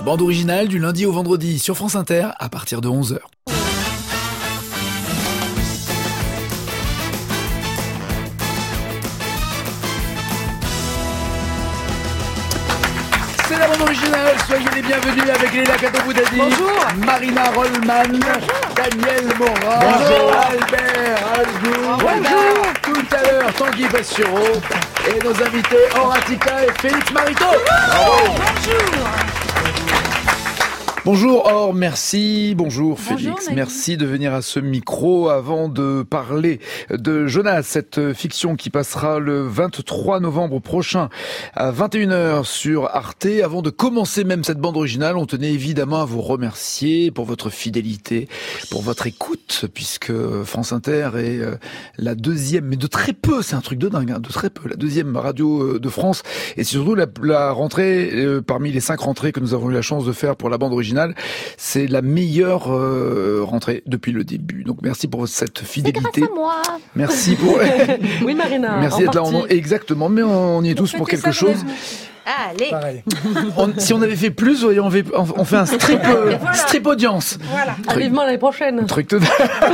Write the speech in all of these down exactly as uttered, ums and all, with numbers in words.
bande originale du lundi au vendredi sur France Inter à partir de onze heures. C'est la bande originale, soyez les bienvenus avec Léla Katoboudadi, Marina Rollman, Daniel Morin, bonjour. Albert Algou, bonjour. Tout à l'heure Tanguy Bastureau et nos invités Horatica et Félix Marito. Bravo. Bonjour. Bonjour Or, merci. Bonjour Félix, bonjour, merci de venir à ce micro avant de parler de Jonas, cette fiction qui passera le vingt-trois novembre prochain à vingt et une heures sur Arte. Avant de commencer même cette bande originale, on tenait évidemment à vous remercier pour votre fidélité, pour votre écoute, puisque France Inter est la deuxième, mais de très peu, c'est un truc de dingue, hein, de très peu, la deuxième radio de France, et surtout la, la rentrée, euh, parmi les cinq rentrées que nous avons eu la chance de faire pour la bande originale, c'est la meilleure euh, rentrée depuis le début. Donc merci pour cette fidélité. C'est grâce à moi. Merci pour. Oui Marina. Merci d'être là. En... Exactement. Mais on y est tous pour quelque chose. Allez. Pareil. On, si on avait fait plus, on fait, on fait un strip, euh, voilà. strip audience. Voilà. Vivement l'année prochaine. Truc de...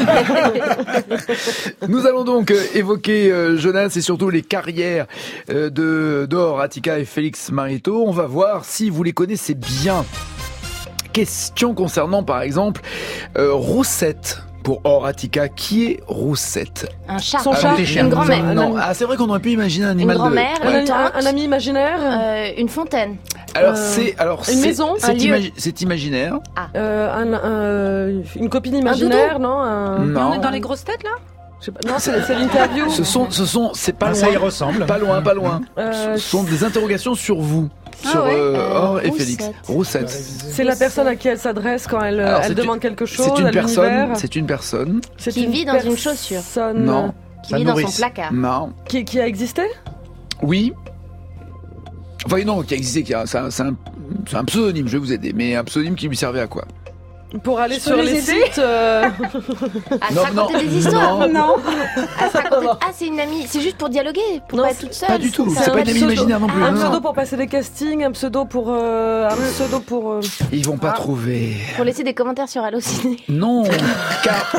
Nous allons donc évoquer euh, Jonas et surtout les carrières euh, de Dor, Attica et Félix Marito. On va voir si vous les connaissez bien. Question concernant par exemple euh, Roussette. Pour Horatica, qui est Roussette? Un chat. Son chat, une grand-mère. Non, ah, c'est vrai qu'on aurait pu imaginer un animal. Une grand-mère, de... ouais. un, un, un ami imaginaire, euh, une fontaine. Alors euh, c'est alors une c'est, maison, c'est, un imagi- c'est imaginaire. Ah. Euh, un, un, une copine imaginaire, non, un... non. On est dans les grosses têtes là? Je sais pas. Non, c'est, c'est l'interview. Ce sont, ce sont, c'est pas ah, loin. Ça y ressemble. Pas loin, pas loin. Euh, ce sont des interrogations sur vous, ah sur ouais. euh, euh, Or et Roussette. Félix. Roussette. C'est la personne à qui elle s'adresse quand elle, Alors, elle demande une, quelque chose. C'est une à personne. l'univers. C'est une personne. C'est qui une vit dans personne une chaussure. Non. Qui vit dans son placard. Non. Qui, qui a existé? Oui. Enfin non, qui a existé. Qui a, c'est, un, c'est, un, c'est un pseudonyme. Je vais vous aider, mais un pseudonyme qui lui servait à quoi? Pour aller Je sur peux les les sites. Euh... À Non, se raconter non, des histoires. non. Non. À se raconter... Ah, c'est une amie. C'est juste pour dialoguer, pour Non, pas être toute seule. Pas du tout. C'est C'est un pas une amie pseudo- imaginaire non plus. Un non, pseudo non. pour passer des castings, un pseudo pour euh, un pseudo pour. Euh... Ils vont pas Ah. trouver. Pour laisser des commentaires sur Allociné. Non. Car...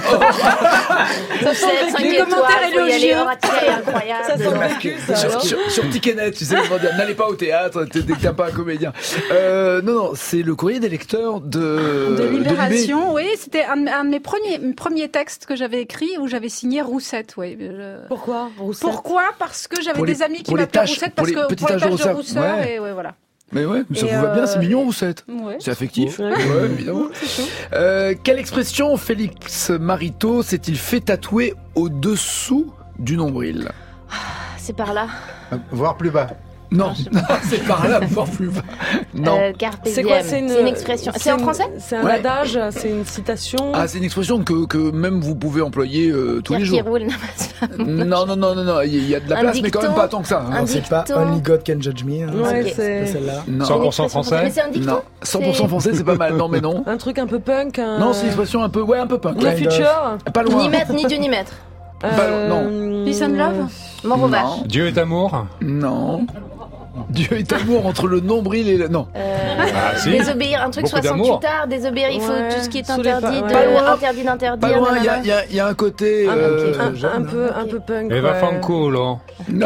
Ça sent le- cinq les étoiles, commentaires faut y aller, élogieux. Horatia est incroyable. Ça sent le cul, ça. Sur, alors. sur, sur Ticketnet, tu sais, ils vont dire, n'allez pas au théâtre, t'es, t'es pas un comédien. Euh, non, non, c'est le courrier des lecteurs de... De Libération, de oui, c'était un, un de mes premiers, mes premiers textes que j'avais écrit où j'avais signé Roussette, oui. Je... Pourquoi Roussette? Pourquoi? Parce que j'avais Pour les- des amis qui pour les m'appelaient taches- Roussette pour parce les que petites pour les taches de taches de rousseur, rousseur ouais. et ouais, voilà. Mais ouais, ça Et vous va bien, euh, c'est mignon, Roussette. Ouais. C'est affectif. Ouais. Ouais, évidemment. Euh, quelle expression Félix Marito s'est-il fait tatouer au-dessous du nombril? C'est par là. Voire plus bas. Non, non, c'est par là, voire plus bas. Non. Euh, carpe C'est quoi? diem. C'est une, C'est une expression. C'est en une- français? C'est un Ouais. adage, c'est une citation. Ah, c'est une expression que, que même vous pouvez employer euh, tous les Pierre jours. qui roule n'amasse pas. Non, non, non, non, non, il y a de la Un place, mais quand même dicton. pas tant que ça. hein. Un Non, c'est pas dicton. Only God Can Judge Me. Hein. Ouais, Ok. c'est C'est celle-là. Non. cent Une pour cent expression français. Mais c'est un dicton. Non, cent pour cent français, c'est pas mal. Non, mais non. un truc un peu punk. Un... Non, c'est une expression un peu, ouais, un peu punk. The Ouais. Future. Pas loin. Ni maître, ni Dieu, ni maître. Euh, non. Peace and love. Mort aux vaches. Non, Dieu est amour. non. Dieu est amour entre le nombril et le... Non. Euh, Ah, si. Désobéir, un truc Beaucoup soixante-huit d'amour. tard, désobéir, il faut Ouais, tout ce qui est sous les interdit, pas- de, ouais. Pas loin. interdit d'interdire. Pas loin, il y a, nanana. il y a- il y a un côté... un, euh, un- jeune, un peu, un ok. peu punk. Eva ouais. Fanculo. Non,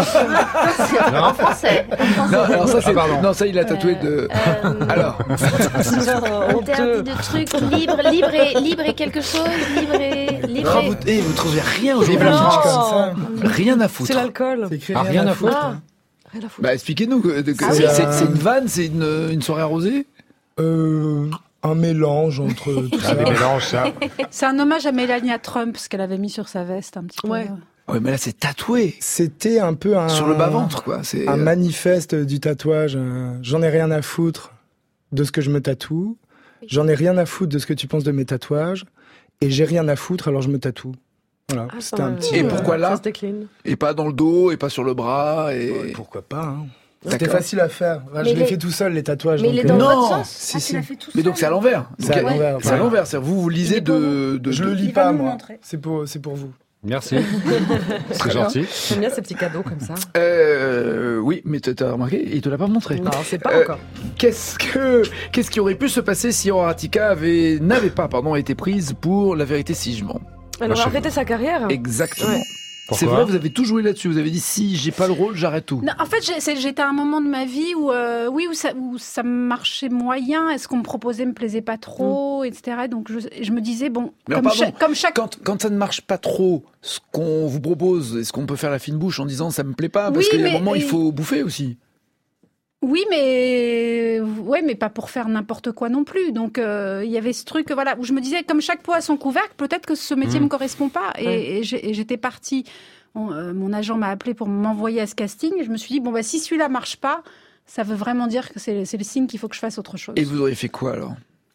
En français. non, alors ça, c'est... Ah, pardon. non, ça, il a tatoué de... Euh, Alors, Honteux. interdit de trucs, libre, libre et, libre et quelque chose, libre et... Libre ah, et... vous, eh, vous trouvez rien Vive aujourd'hui. la Non. France comme ça. Rien à foutre. C'est l'alcool. C'est écrit Ah, rien à foutre. Ah, rien à foutre. Bah, expliquez-nous. que- que- Ah c'est, oui. c'est- c'est une vanne, c'est une, une soirée arrosée? Euh, un mélange entre tout Ah, ça. des mélanges, ça. C'est un hommage à Melania Trump, ce qu'elle avait mis sur sa veste un petit peu. Ouais. Ouais, mais là, c'est tatoué. C'était un peu un... Sur le bas-ventre, quoi. C'est... Un manifeste du tatouage. euh, J'en ai rien à foutre de ce que je me tatoue. J'en ai rien à foutre de ce que tu penses de mes tatouages. Et j'ai rien à foutre, alors je me tatoue. Voilà, Ah, c'était un ouais. petit... Et euh, pourquoi là Ça se décline. Et pas dans le dos, et pas sur le bras, et... ouais, pourquoi pas, hein. C'était D'accord. facile à faire. Enfin, Mais je l'ai les- fait tout seul, les tatouages. Mais donc, il est dans euh, Non. votre sens. Si, Ah, si. tu l'as fait tout Mais donc seul. c'est à l'envers. C'est à Donc, l'envers. C'est à l'envers, c'est-à-dire vous, vous lisez Il est pour de, de... Je le de- lis Il va pas, nous moi. montrer. C'est pour, c'est pour vous. Merci. C'est gentil. J'aime bien ces petits cadeaux comme ça. Euh, oui, mais t'as remarqué, il te l'a pas montré. Non, c'est pas Euh, encore. Qu'est-ce que, qu'est-ce qui aurait pu se passer si Horatica avait, n'avait pas, pardon, été prise pour La Vérité si je mens? Elle Moi, aurait je- arrêté sa carrière. Exactement. Ouais. C'est Pourquoi vrai, vous avez tout joué là-dessus. Vous avez dit, si j'ai pas le rôle, j'arrête tout. Non, en fait, j'ai- c'est- j'étais à un moment de ma vie où, euh, oui, où ça, où ça marchait moyen. Est-ce qu'on me proposait me plaisait pas trop, et cetera. Donc je, je me disais bon, Mais comme, pardon, cha- comme chaque. Quand, quand ça ne marche pas trop, ce qu'on vous propose, est-ce qu'on peut faire la fine bouche en disant ça me plaît pas? Parce Oui, qu'il y a un mais- moment, il et- faut bouffer aussi. Oui, mais ouais, mais pas pour faire n'importe quoi non plus. Donc euh, il y avait ce truc, voilà, où je me disais comme chaque poids a son couvercle, peut-être que ce métier Mmh. me correspond pas. Et, Ouais. et j'ai- et j'étais partie. On, euh, mon agent m'a appelé pour m'envoyer à ce casting. Et je me suis dit bon bah si celui-là marche pas, ça veut vraiment dire que c'est c'est le signe qu'il faut que je fasse autre chose. Et vous auriez fait quoi alors?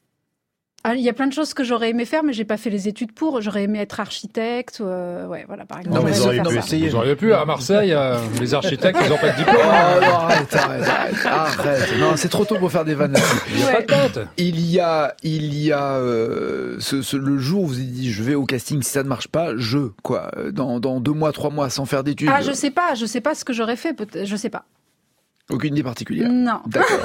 Ah, il y a plein de choses que j'aurais aimé faire, mais j'ai pas fait les études pour. J'aurais aimé être architecte, euh, ouais, voilà, par exemple. Non, mais J'aurais vous aimé auriez faire pu ça. Vous auriez pu, à Marseille, euh, les architectes, ils n'ont pas de Oh diplôme. non, arrête, arrête, arrête, arrête. Non, c'est trop tôt pour faire des vannes là-dessus. Il n'y a pas de tête. Il y a, il y a euh, ce, ce- le jour où vous avez dit je vais au casting, si ça ne marche pas, je quoi, euh, dans, dans deux mois, trois mois, sans faire d'études. Ah, je sais pas, je sais pas ce que j'aurais fait, peut- je sais pas. Aucune idée particulière. Non. D'accord.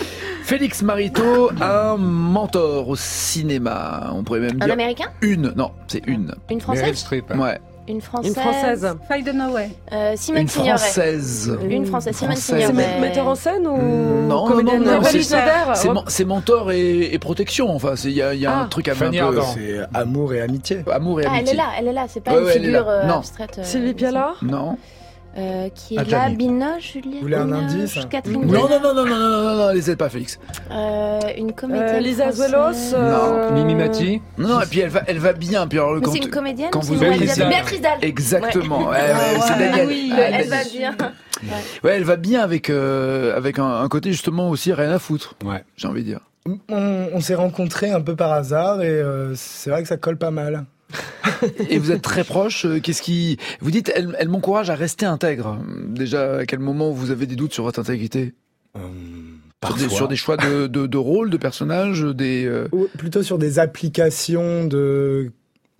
Félix Marito, un mentor au cinéma. On pourrait même Un dire américain? une. Non, c'est une. Une Meryl française? Streep. Ouais, Une française? Une française. Fight the No Way. Euh, Simone une Signoret. française. Une française, Simone Française. C'est Signoret. metteur en scène ou Mm, non, comédienne? non, non, Valérie c'est- Sauvert. C'est, Oh. men- c'est mentor et, et protection. Enfin, c'est- il y a, il y a Ah. un truc à Fanny un peu. Ardant. C'est amour et amitié. Amour et Ah, elle amitié. est là, elle est là. C'est pas Ouais, une ouais, elle est figure là. euh, Non. abstraite. euh, Sylvie Piala. Non. euh, qui Ah, est là, Jamie. Binoche, Juliette Vous voulez un Binoche, indice? Catherine Non, Deneuve. non, non, non, non, non, non, non, les aide pas, Félix. Euh, une comédienne Euh, Lisa française. Zuelos. euh, Mimi Mati. Non, non, et puis elle va, elle va bien. Puis alors, Mais quand, c'est une comédienne quand ou c'est vous une avez réalisatrice ça- Béatrice Dalle. Exactement. Ouais, ouais, Ah, c'est ouais, Daniel. oui, Ah, Elle Daniel. va bien. Ouais, elle va bien avec euh, avec un, un côté justement aussi rien à foutre. Ouais. J'ai envie de dire. On, on s'est rencontrés un peu par hasard et euh, c'est vrai que ça colle pas mal. Et vous êtes très proches. euh, Qu'est-ce qui vous dites? Elle, elle m'encourage à rester intègre. Déjà, à quel moment vous avez des doutes sur votre intégrité? Euh, Sur des, parfois. sur des choix de, de, de rôle, de personnages, des euh, Ou plutôt sur des applications de,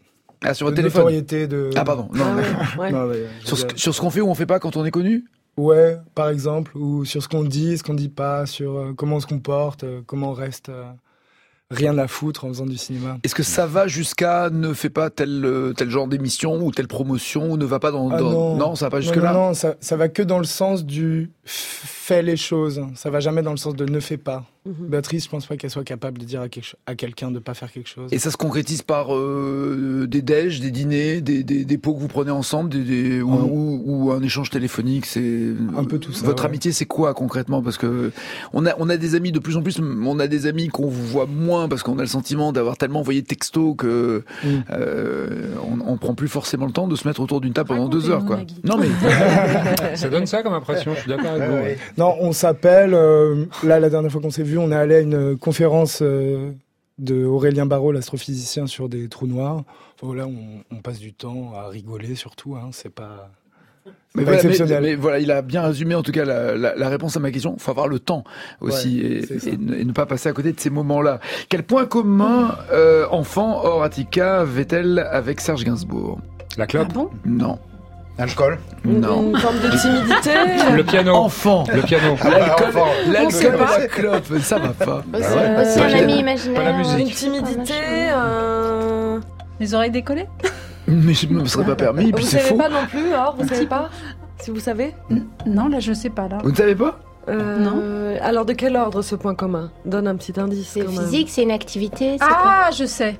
ah sur de votre téléphone. notoriété de. Ah pardon. Non, Ah non. ouais, ouais. Non, ouais, Sur ce, je veux dire- sur ce qu'on fait ou on fait pas quand on est connu. Ouais, par exemple, ou sur ce qu'on dit, ce qu'on dit pas, sur euh, comment on se comporte, euh, comment on reste euh, rien à foutre en faisant du cinéma. Est-ce que ça va jusqu'à ne fait pas tel euh, tel genre d'émission ou telle promotion ou ne va pas dans, Ah dans- non. ça va pas Non, jusque non, là. non, ça, ça va que dans le sens du f- fais les choses. Ça va jamais dans le sens de ne fais pas. Mhm. Béatrice, je pense pas qu'elle soit capable de dire à, quelque cho- à quelqu'un de pas faire quelque chose. Et ça se concrétise par euh, des déj, des dîners, des, des, des pots que vous prenez ensemble, des, des- ou, Ouais. ou- ou un échange téléphonique. C'est Un peu tout ça, Votre ouais. amitié, c'est quoi concrètement? Parce que on a on a des amis de plus en plus. On a des amis qu'on vous voit moins parce qu'on a le sentiment d'avoir tellement envoyé de textos que Mm. euh, on, on prend plus forcément le temps de se mettre autour d'une table pendant deux heures, Racontez-nous, quoi. Nagui. Non mais Ça donne ça comme impression, je suis d'accord avec vous. ouais. Non, on s'appelle. euh, là, la dernière fois qu'on s'est vu, on est allé à une conférence euh, de Aurélien Barraud, l'astrophysicien, sur des trous noirs. Enfin, voilà, on, on passe du temps à rigoler surtout. Hein, c'est pas. Mais pas voilà, mais- exceptionnel. mais voilà, il a bien résumé en tout cas la, la, la réponse à ma question. Il faut avoir le temps aussi Ouais, et, c'est ça. et ne, et ne pas passer à côté de ces moments-là. Quel point commun euh, enfant Horatica avait-elle avec Serge Gainsbourg? La Ah clope, bon? Non, l'alcool, Une, non. une forme de timidité. le piano, Enfant. le piano. L'alcool, Enfant. l'alcool sait et pas. la clope, ça va pas. Aussi, Ah ouais. aussi Pas un la- ami imaginaire. pas la musique. Une euh, timidité. machin. Un... Les oreilles décollées? Mais je ne me serais pas permis, et puis Vous c'est savez faux. pas non plus, alors vous Un savez petit pas? Si vous savez. Non, là, je sais pas, là. Vous ne savez pas? Euh, Alors de quel ordre ce point commun? Donne un petit indice. C'est quand même. physique, c'est une activité. C'est quoi Ah, je sais.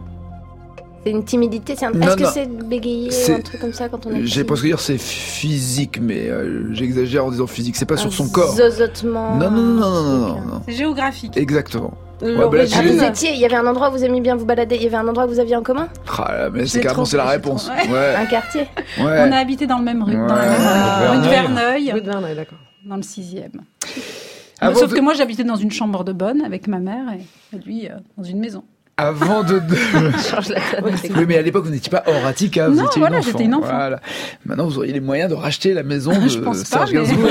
C'est une timidité. c'est un- Non, Est-ce que non. c'est de bégayer C'est- ou un truc comme ça quand on est J'ai petit? presque dire c'est physique, mais euh, j'exagère en disant physique. C'est pas sur Un son corps. Zozotement. Non, non, non, non, non, un non, truc, non. C'est géographique. Exactement. L'origine. bah là, Ah, tu- vous étiez, il y avait un endroit où vous aimiez bien vous balader, il y avait un endroit que vous aviez en commun? Ah, là, mais c'est J'ai carrément trop- c'est la j'ai réponse. trop- Ouais. Un quartier? On Ouais. a habité dans le même rue, dans la Ouais. même Ah, rue de Verneuil. Verneuil, Rue de Verneuil, d'accord. dans le sixième. Avant Sauf de- que moi, j'habitais dans une chambre de bonne avec ma mère et et lui euh, dans une maison. Avant de. de- Change la donne. Oui, mais à l'époque, vous n'étiez pas Horatica, vous Non, étiez voilà, une enfant. j'étais une enfant. Voilà. Maintenant, vous auriez les moyens de racheter la maison de Je pense Serge pas, mais- Gainsbourg.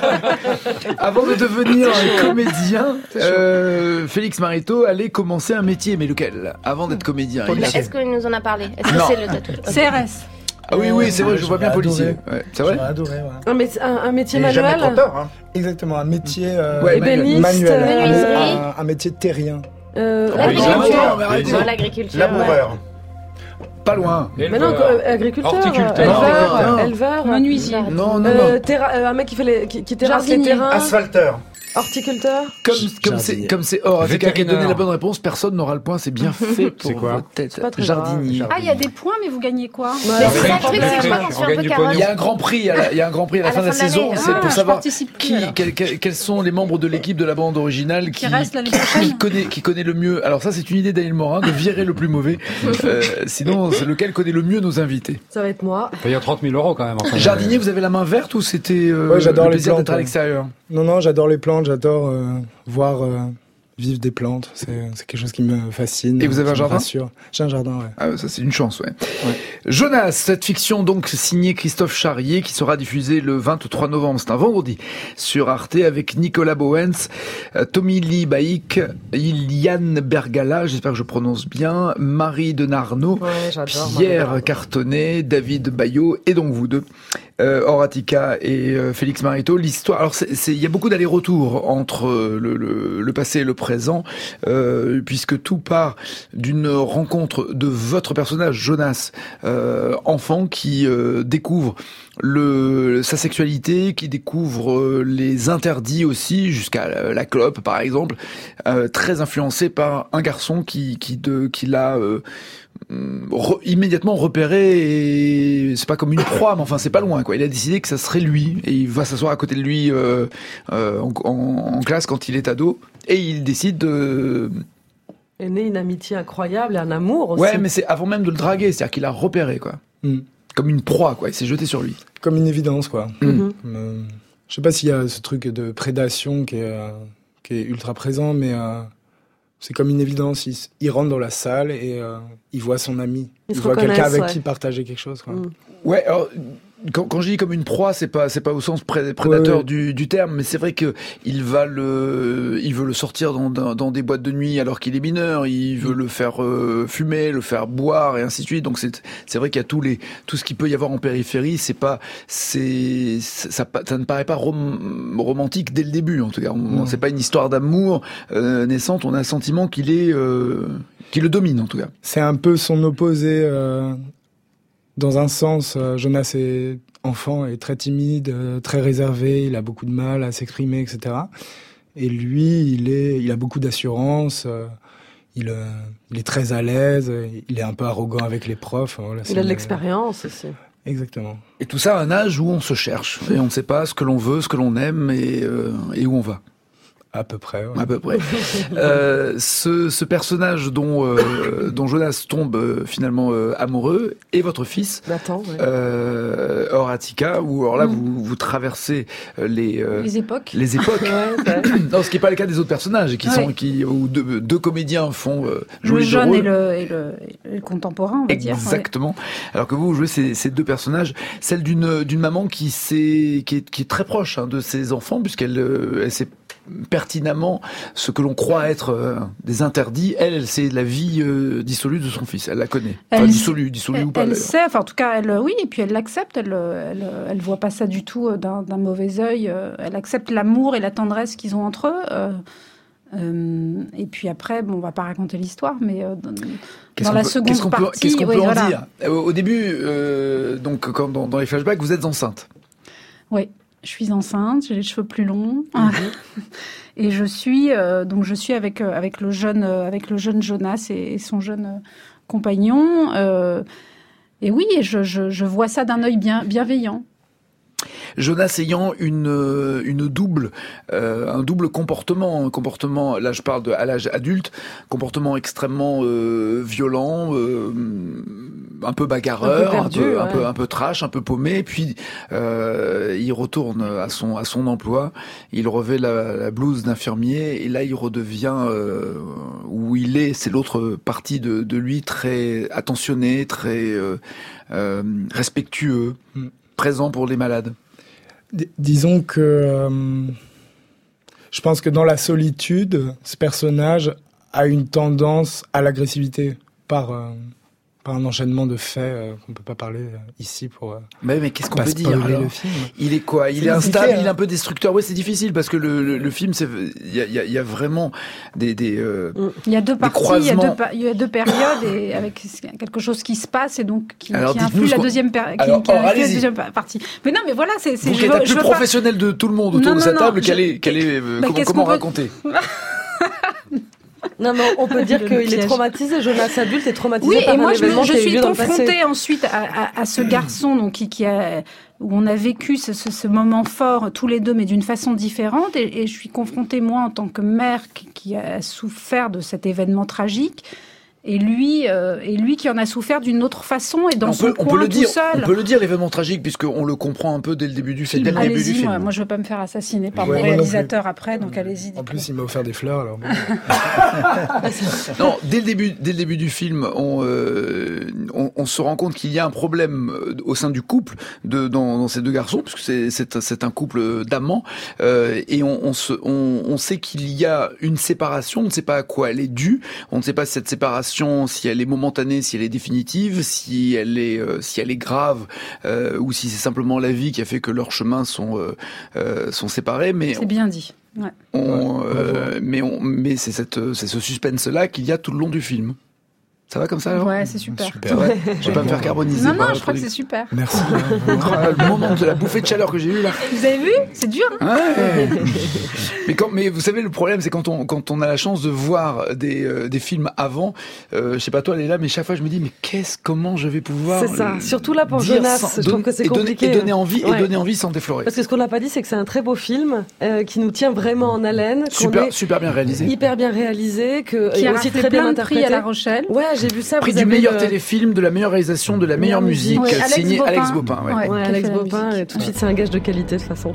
Avant de devenir un comédien, euh, Félix Marito allait commencer un métier, mais lequel? Avant d'être comédien. il Mais a- est-ce qu'il nous en a parlé? Est-ce que Non. c'est le tatouage? C R S. Ah oui, oui, c'est vrai, je vois bien policier. Ouais, c'est vrai. J'aurais adoré, ouais. Un, mé- un, un métier Il est jamais manuel. trop tard, hein. Exactement, un métier euh, Ouais, Ébéniste, manuel, un- menuiserie. un, un métier terrien. Euh, Ah, L'agriculture. non, mais arrêtez. Non, l'agriculture. Laboureur. Pas loin. Mais non, Éleveur. euh, agriculteur, Horticulteur. éleveur, Non. éleveur, Menuisier. Non, non, euh, non. terra- euh, un mec qui fait les, qui, qui terrasse les Jardinier. terrains, Asphalteur. horticulteur. Comme, comme c'est, Jardinier. comme c'est or, Africa qui a donné Vétérinaire. la bonne réponse, personne n'aura le point, c'est bien fait pour C'est quoi votre tête. C'est pas très Jardinier. Ah, il y a des points, mais vous gagnez quoi? Ouais. Mais c'est ça le Avec- truc, c'est que je crois qu'on on se fait un gagne peu du carotte. Il y a un grand prix à la, il y a un grand prix à la, À fin la de la fin de saison, l'année. c'est Ah, pour je savoir participe plus, qui, alors. quel- quel- quels sont les membres de l'équipe de la bande originale qui, Qui reste l'année qui prochaine. connaît, qui connaît le mieux. Alors ça, c'est une idée d'Anil Morin de virer le plus mauvais. Euh, sinon, c'est lequel connaît le mieux nos invités. Ça va être moi. Il y a trente mille euros quand même. Enfin, Jardinier, vous avez la main verte ou c'était euh, Ouais, j'adore le les plaisir plantes, d'être à ouais. l'extérieur? Non, non, j'adore les plantes, j'adore euh, voir euh, vivre des plantes. C'est, c'est quelque chose qui me fascine. Et vous avez qui un me jardin? rassure. J'ai un jardin, ouais. Ah, ça c'est une chance, ouais. Jonas, cette fiction donc signée Christophe Charrier qui sera diffusée le vingt-trois novembre, c'est un vendredi, sur Arte avec Nicolas Bowens, euh, Tommy Lee Baïk, Iliane Bergala, j'espère que je prononce bien, Marie de Narnaud, Ouais, j'adore. Pierre Marie. Cartonnet, David Bayot et donc vous deux, euh, Horatica et euh, Félix Marito. L'histoire, alors c'est, c'est, il y a beaucoup d'allers-retours entre euh, le, le, le passé et le présent, euh, puisque tout part d'une rencontre de votre personnage, Jonas, euh, enfant qui euh, découvre le, sa sexualité, qui découvre euh, les interdits aussi, jusqu'à la, la clope par exemple, euh, très influencé par un garçon qui, qui, de, qui l'a euh, re, immédiatement repéré, et c'est pas comme une proie, mais enfin c'est pas loin quoi. Il a décidé que ça serait lui, et il va s'asseoir à côté de lui euh, euh, en, en, en classe quand il est ado, et il décide de... Est née une amitié incroyable et un amour aussi. Ouais, mais c'est avant même de le draguer, c'est-à-dire qu'il a repéré quoi. Mm. Comme une proie quoi, il s'est jeté sur lui. Comme une évidence, quoi. Mhm. Comme, euh, je sais pas s'il y a ce truc de prédation qui est, euh, qui est ultra présent, mais euh, c'est comme une évidence. Il, s- il rentre dans la salle et euh, il voit son ami. Ils Il, se voit quelqu'un reconnaissent, avec ouais. qui partager quelque chose, quoi. Mm. Ouais, alors quand, quand je dis comme une proie, c'est pas c'est pas au sens pré- prédateur Ouais, ouais. du, du terme, mais c'est vrai que il va le il veut le sortir dans, dans, dans des boîtes de nuit alors qu'il est mineur, il veut le faire euh, fumer, le faire boire et ainsi de suite. Donc c'est c'est vrai qu'il y a tous les tout ce qu'il peut y avoir en périphérie, c'est pas c'est ça, ça ne paraît pas rom- romantique dès le début en tout cas. On, Ouais. c'est pas une histoire d'amour euh, naissante, on a un sentiment qu'il est euh, qui le domine en tout cas. C'est un peu son opposé. Euh, dans un sens, euh, Jonas est enfant et très timide, euh, très réservé, il a beaucoup de mal à s'exprimer, et cetera. Et lui, il est, il a beaucoup d'assurance. Euh, il, euh, il est très à l'aise. Il est un peu arrogant avec les profs. Voilà, c'est Il a de une- l'expérience aussi. Exactement. Et tout ça à un âge où on se cherche et on ne sait pas ce que l'on veut, ce que l'on aime et, euh, et où on va. À peu près. Ouais. À peu près. euh, ce, ce personnage dont, euh, dont Jonas tombe euh, finalement euh, amoureux est votre fils, Nathan, ouais. euh, Horatica, où alors là Mm. vous, vous traversez euh, les, euh, Les époques. les époques. Ouais, ouais. Non, ce qui n'est pas le cas des autres personnages, qui Ouais. sont qui où deux, deux comédiens font euh, jouer Le les deux jeune rôles. et le, et, le, et le contemporain, on va dire. Exactement. Alors que vous, vous jouez ces, ces deux personnages, celle d'une d'une maman qui sait qui est, qui est très proche hein, de ses enfants puisqu'elle euh, elle sait pertinemment ce que l'on croit être euh, des interdits. Elle, elle sait la vie euh, dissolue de son fils. Elle la connaît. Enfin, Elle- dissolue, dissolue Elle, ou pas. elle d'ailleurs. sait, enfin en tout cas, elle, oui, et puis elle l'accepte, elle, elle, elle voit pas ça du tout euh, d'un d'un mauvais œil. euh, Elle accepte l'amour et la tendresse qu'ils ont entre eux. euh, euh, et puis après, bon, on va pas raconter l'histoire, mais euh, dans, Qu'est-ce dans qu'on la peut- seconde qu'est-ce qu'on peut, partie, qu'est-ce qu'on oui, peut en voilà. dire Euh, Au début, euh, donc quand dans, dans les flashbacks, vous êtes enceinte. Oui, je suis enceinte, j'ai les cheveux plus longs. Et je suis euh, donc je suis avec euh, avec le jeune euh, avec le jeune Jonas et, et son jeune euh, compagnon. Euh, et oui, et je, je, je vois ça d'un œil bien bienveillant. Jonas ayant une euh, une double euh, un double comportement, un comportement là je parle de à l'âge adulte, comportement extrêmement euh, violent, euh, un peu bagarreur, Un peu perdu, un, peu, un ouais. peu un peu trash, un peu paumé, puis euh, il retourne à son à son emploi, il revêt la, la blouse d'infirmier et là il redevient euh, où il est, c'est l'autre partie de de lui très attentionné, très euh, euh, respectueux, Mm. présent pour les malades. D- disons que euh, je pense que dans la solitude, ce personnage a une tendance à l'agressivité par euh, par un enchaînement de faits euh, qu'on peut pas parler euh, ici pour. Euh, mais, mais qu'est-ce qu'on peut dire alors le film. Il est quoi Il c'est est instable, il est hein. un peu destructeur. Oui, c'est difficile parce que le, le, le film, c'est il y a, y, a, y a vraiment des des. Euh, il y a deux parties, il y a deux, il y a deux périodes et avec quelque chose qui se passe et donc qui, alors, qui influe la deuxième, per... alors, qui, qui alors, la deuxième partie. Mais non, mais voilà, c'est. c'est Vous qui êtes la plus professionnelle pas... de tout le monde autour non, de cette non, table, je... quelle est, quelle est, euh, bah, comment, comment raconter Non, mais on peut dire qu'il est traumatisé. Jonas adulte est traumatisé oui, par et moi, un je, événement je qui a eu suis lieu dans le passé. confrontée ensuite à, à, à ce garçon donc, qui, qui a, où on a vécu ce, ce, ce moment fort tous les deux, mais d'une façon différente. Et, et je suis confrontée, moi, en tant que mère qui, qui a souffert de cet événement tragique. Et lui, euh, et lui qui en a souffert d'une autre façon et dans on son peut, coin on peut le tout dire, seul. On peut le dire, l'événement tragique, puisqu'on le comprend un peu dès le début du film. Dès le début du film. Moi, moi, je veux pas me faire assassiner par ouais, mon réalisateur après, donc allez-y. En plus, il m'a offert des fleurs, alors. Non, dès le début, dès le début du film, on, euh, on, on se rend compte qu'il y a un problème au sein du couple de dans, dans ces deux garçons, puisque c'est c'est, c'est un couple d'amants, euh, et on, on se, on, on sait qu'il y a une séparation. On ne sait pas à quoi elle est due. On ne sait pas si cette séparation, si elle est momentanée, si elle est définitive, si elle est, euh, si elle est grave, euh, ou si c'est simplement la vie qui a fait que leurs chemins sont, euh, euh, sont séparés. Mais c'est bien dit. Ouais. On, ouais, euh, mais on, mais c'est cette, c'est ce suspense-là qu'il y a tout le long du film. Ça va comme ça alors ? Ouais, c'est super. super ouais. Je vais pas me faire carboniser. Non, non, je crois que c'est super. Merci. Le moment de la bouffée de chaleur que j'ai eue là. Vous avez vu ? C'est dur. Hein ouais. mais, quand, mais vous savez, le problème, c'est quand on, quand on a la chance de voir des, euh, des films avant, euh, je sais pas toi, elle est là, mais chaque fois je me dis, mais qu'est-ce, comment je vais pouvoir. C'est ça. Surtout là pour Jonas, sans, je trouve que c'est compliqué. Et donner envie, ouais. et donner envie sans déflorer. Parce que ce qu'on n'a pas dit, c'est que c'est un très beau film euh, qui nous tient vraiment en haleine. Super, super bien réalisé. Hyper bien réalisé, que qui a a aussi fait très plein bien de prix à La Rochelle. Ouais, j'ai vu ça. Prix du meilleur téléfilm, de la meilleure réalisation, de la meilleure musique, oui, Alex signé Bopin. Alex Bopin. Ouais, ouais, ouais Alex Bopin, et tout de suite c'est un gage de qualité de toute façon.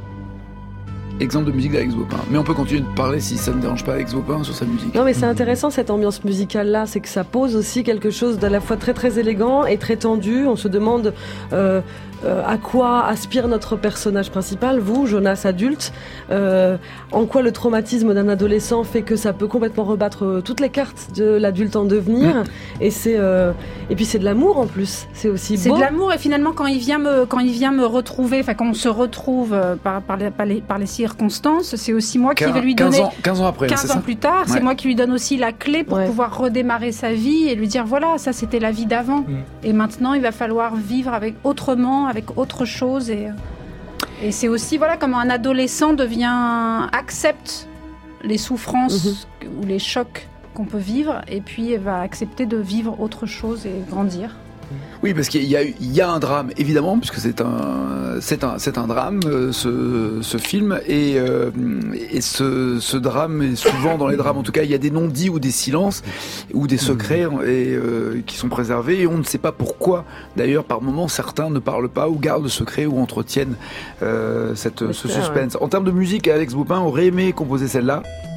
Exemple de musique d'Alex Bopin. Mais on peut continuer de parler si ça ne dérange pas Alex Bopin sur sa musique. Non mais c'est intéressant cette ambiance musicale là, c'est que ça pose aussi quelque chose d'à la fois très très élégant et très tendu. On se demande euh, euh, à quoi aspire notre personnage principal, vous, Jonas adulte, euh, en quoi le traumatisme d'un adolescent fait que ça peut complètement rebattre toutes les cartes de l'adulte en devenir. Mmh. Et c'est euh, et puis c'est de l'amour en plus. C'est aussi c'est beau. de l'amour et finalement quand il vient me quand il vient me retrouver, enfin quand on se retrouve par par les par les, par les circonstances, c'est aussi moi qui vais lui donner quinze ans, quinze ans après, quinze c'est ans ça plus tard, ouais. c'est moi qui lui donne aussi la clé pour ouais. pouvoir redémarrer sa vie et lui dire voilà, ça c'était la vie d'avant mmh. et maintenant il va falloir vivre avec autrement, avec autre chose et et c'est aussi voilà comment un adolescent devient accepte les souffrances mmh. ou les chocs qu'on peut vivre et puis va accepter de vivre autre chose et grandir. Oui, parce qu'il y a, il y a un drame, évidemment, puisque c'est un, c'est un, c'est un drame, ce, ce film, et, euh, et ce, ce drame, et souvent dans les drames, en tout cas, il y a des non-dits ou des silences, ou des secrets, et, euh, qui sont préservés, et on ne sait pas pourquoi, d'ailleurs, par moments, certains ne parlent pas, ou gardent le secret, ou entretiennent euh, cette, ce suspense. Ouais. En termes de musique, Alex Bopin aurait aimé composer celle-là.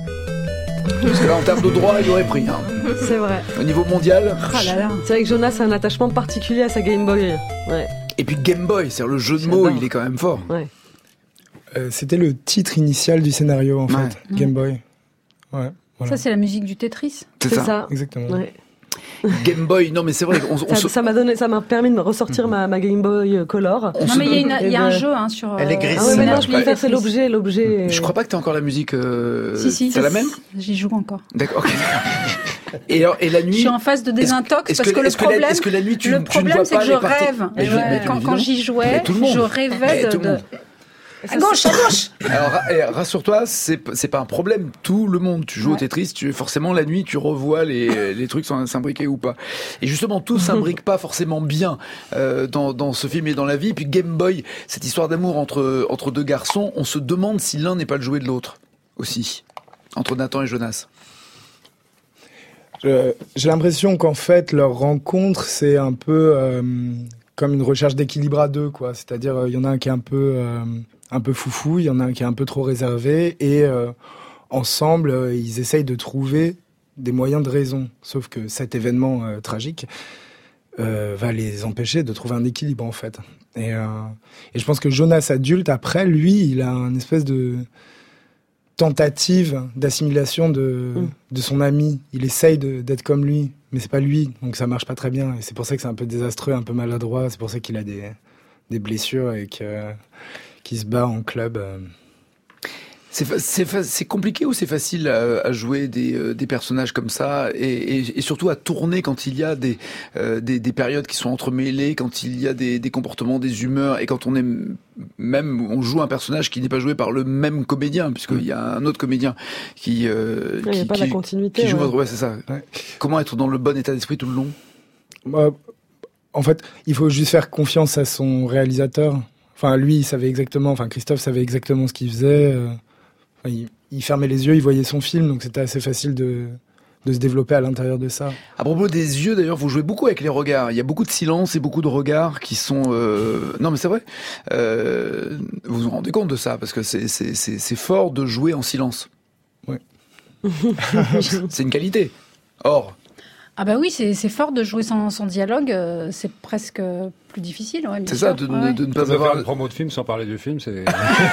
Parce que là, en termes de droit, il aurait pris. Hein. C'est vrai. Au niveau mondial. Oh là là. C'est vrai que Jonas a un attachement particulier à sa Game Boy. Ouais. Et puis Game Boy, c'est-à-dire le jeu de mots, il est quand même fort. Ouais. Euh, c'était le titre initial du scénario, en ouais. fait. Ouais. Game Boy. Ouais. Voilà. Ça, c'est la musique du Tetris. C'est, c'est ça. ça. Exactement. Ouais. Game Boy, non mais c'est vrai. On, on ça, se... ça m'a donné, ça m'a permis de me ressortir mmh. ma, ma Game Boy Color. On non se... mais il y a, une, il y a un jeu hein, sur. Elle est grise. Ah ouais, mais non, je préfère c'est l'objet, l'objet. Je crois pas que t'as encore la musique. Euh... Si si. C'est la même. J'y joue encore. D'accord. Okay. Et, alors, et la nuit. Je suis en phase de désintox est-ce, est-ce parce que, que le problème. La, est-ce que la nuit tu, le problème tu c'est que je rêve. mais ouais, mais quand, quand j'y jouais, je rêvais de. de... À gauche, à gauche. Alors rassure-toi, c'est c'est pas un problème. Tout le monde, tu joues ouais. au Tetris, tu forcément la nuit, tu revois les les trucs sont s'imbriquer ou pas. Et justement, tout s'imbrique pas forcément bien euh, dans dans ce film et dans la vie. Et puis Game Boy, cette histoire d'amour entre entre deux garçons, on se demande si l'un n'est pas le jouet de l'autre aussi, entre Nathan et Jonas. Je, j'ai l'impression qu'en fait leur rencontre c'est un peu euh, comme une recherche d'équilibre à deux, quoi. C'est-à-dire il euh, y en a un qui est un peu euh, un peu foufou, il y en a un qui est un peu trop réservé, et euh, ensemble, euh, ils essayent de trouver des moyens de raison. Sauf que cet événement euh, tragique euh, va les empêcher de trouver un équilibre, en fait. Et, euh, et je pense que Jonas adulte, après, lui, il a une espèce de tentative d'assimilation de, mmh. de son ami. Il essaye de, d'être comme lui, mais c'est pas lui, donc ça marche pas très bien. Et c'est pour ça que c'est un peu désastreux, un peu maladroit. C'est pour ça qu'il a des, des blessures et que, qu'il se bat en club. C'est, c'est, c'est compliqué ou c'est facile à, à jouer des, euh, des personnages comme ça et, et, et surtout à tourner quand il y a des, euh, des, des périodes qui sont entremêlées, quand il y a des, des comportements, des humeurs et quand on est même on joue un personnage qui n'est pas joué par le même comédien puisqu'il y a un autre comédien qui euh, il qui, y a pas qui, la continuité, qui joue ouais. votre ouais c'est ça. Ouais. Comment être dans le bon état d'esprit tout le long? Bah, en fait, il faut juste faire confiance à son réalisateur. Enfin, lui, il savait exactement. Enfin, Christophe savait exactement ce qu'il faisait. Euh... Il, il fermait les yeux, il voyait son film, donc c'était assez facile de, de se développer à l'intérieur de ça. À propos des yeux, d'ailleurs, vous jouez beaucoup avec les regards. Il y a beaucoup de silence et beaucoup de regards qui sont... Euh... Non, mais c'est vrai. Euh... Vous vous rendez compte de ça, parce que c'est, c'est, c'est, c'est fort de jouer en silence. Oui. C'est une qualité. Or... Ah bah oui, c'est, c'est fort de jouer sans, sans dialogue, euh, c'est presque plus difficile. Ouais, c'est sûr. ça, de, ouais. de, de ne pas pas avoir... faire une promo de film sans parler du film, c'est...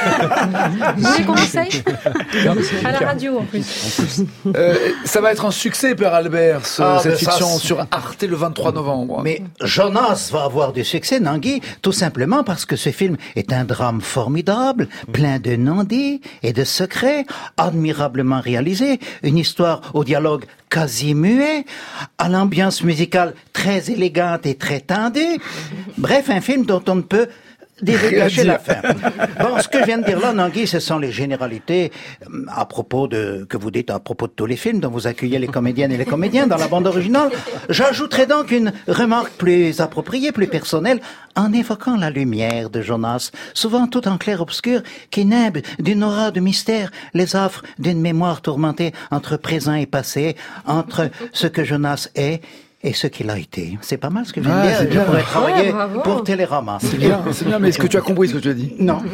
Vous voulez qu'on essaye? À la radio, en plus. En plus. Euh, ça va être un succès, Père Albert, ce, ah, cette fiction ça, sur Arte le vingt-trois novembre. Mais Jonas va avoir du succès, Nangui, tout simplement parce que ce film est un drame formidable, plein de non-dits et de secrets, admirablement réalisé, une histoire au dialogue quasi muet, à l'ambiance musicale très élégante et très tendue. Bref, un film dont on ne peut dégager la fin. Bon, ce que je viens de dire là, Nangui, ce sont les généralités à propos de, que vous dites à propos de tous les films dont vous accueillez les comédiennes et les comédiens dans la bande originale. J'ajouterai donc une remarque plus appropriée, plus personnelle, en évoquant la lumière de Jonas, souvent tout en clair-obscur, qui nimbe d'une aura de mystère, les offre d'une mémoire tourmentée entre présent et passé, entre ce que Jonas est et ce qu'il a été. C'est pas mal ce que je viens de ah, dire. Je pourrais travailler ouais, pour Télérama. C'est bien, c'est bien, mais est-ce que tu as compris ce que tu as dit? Non.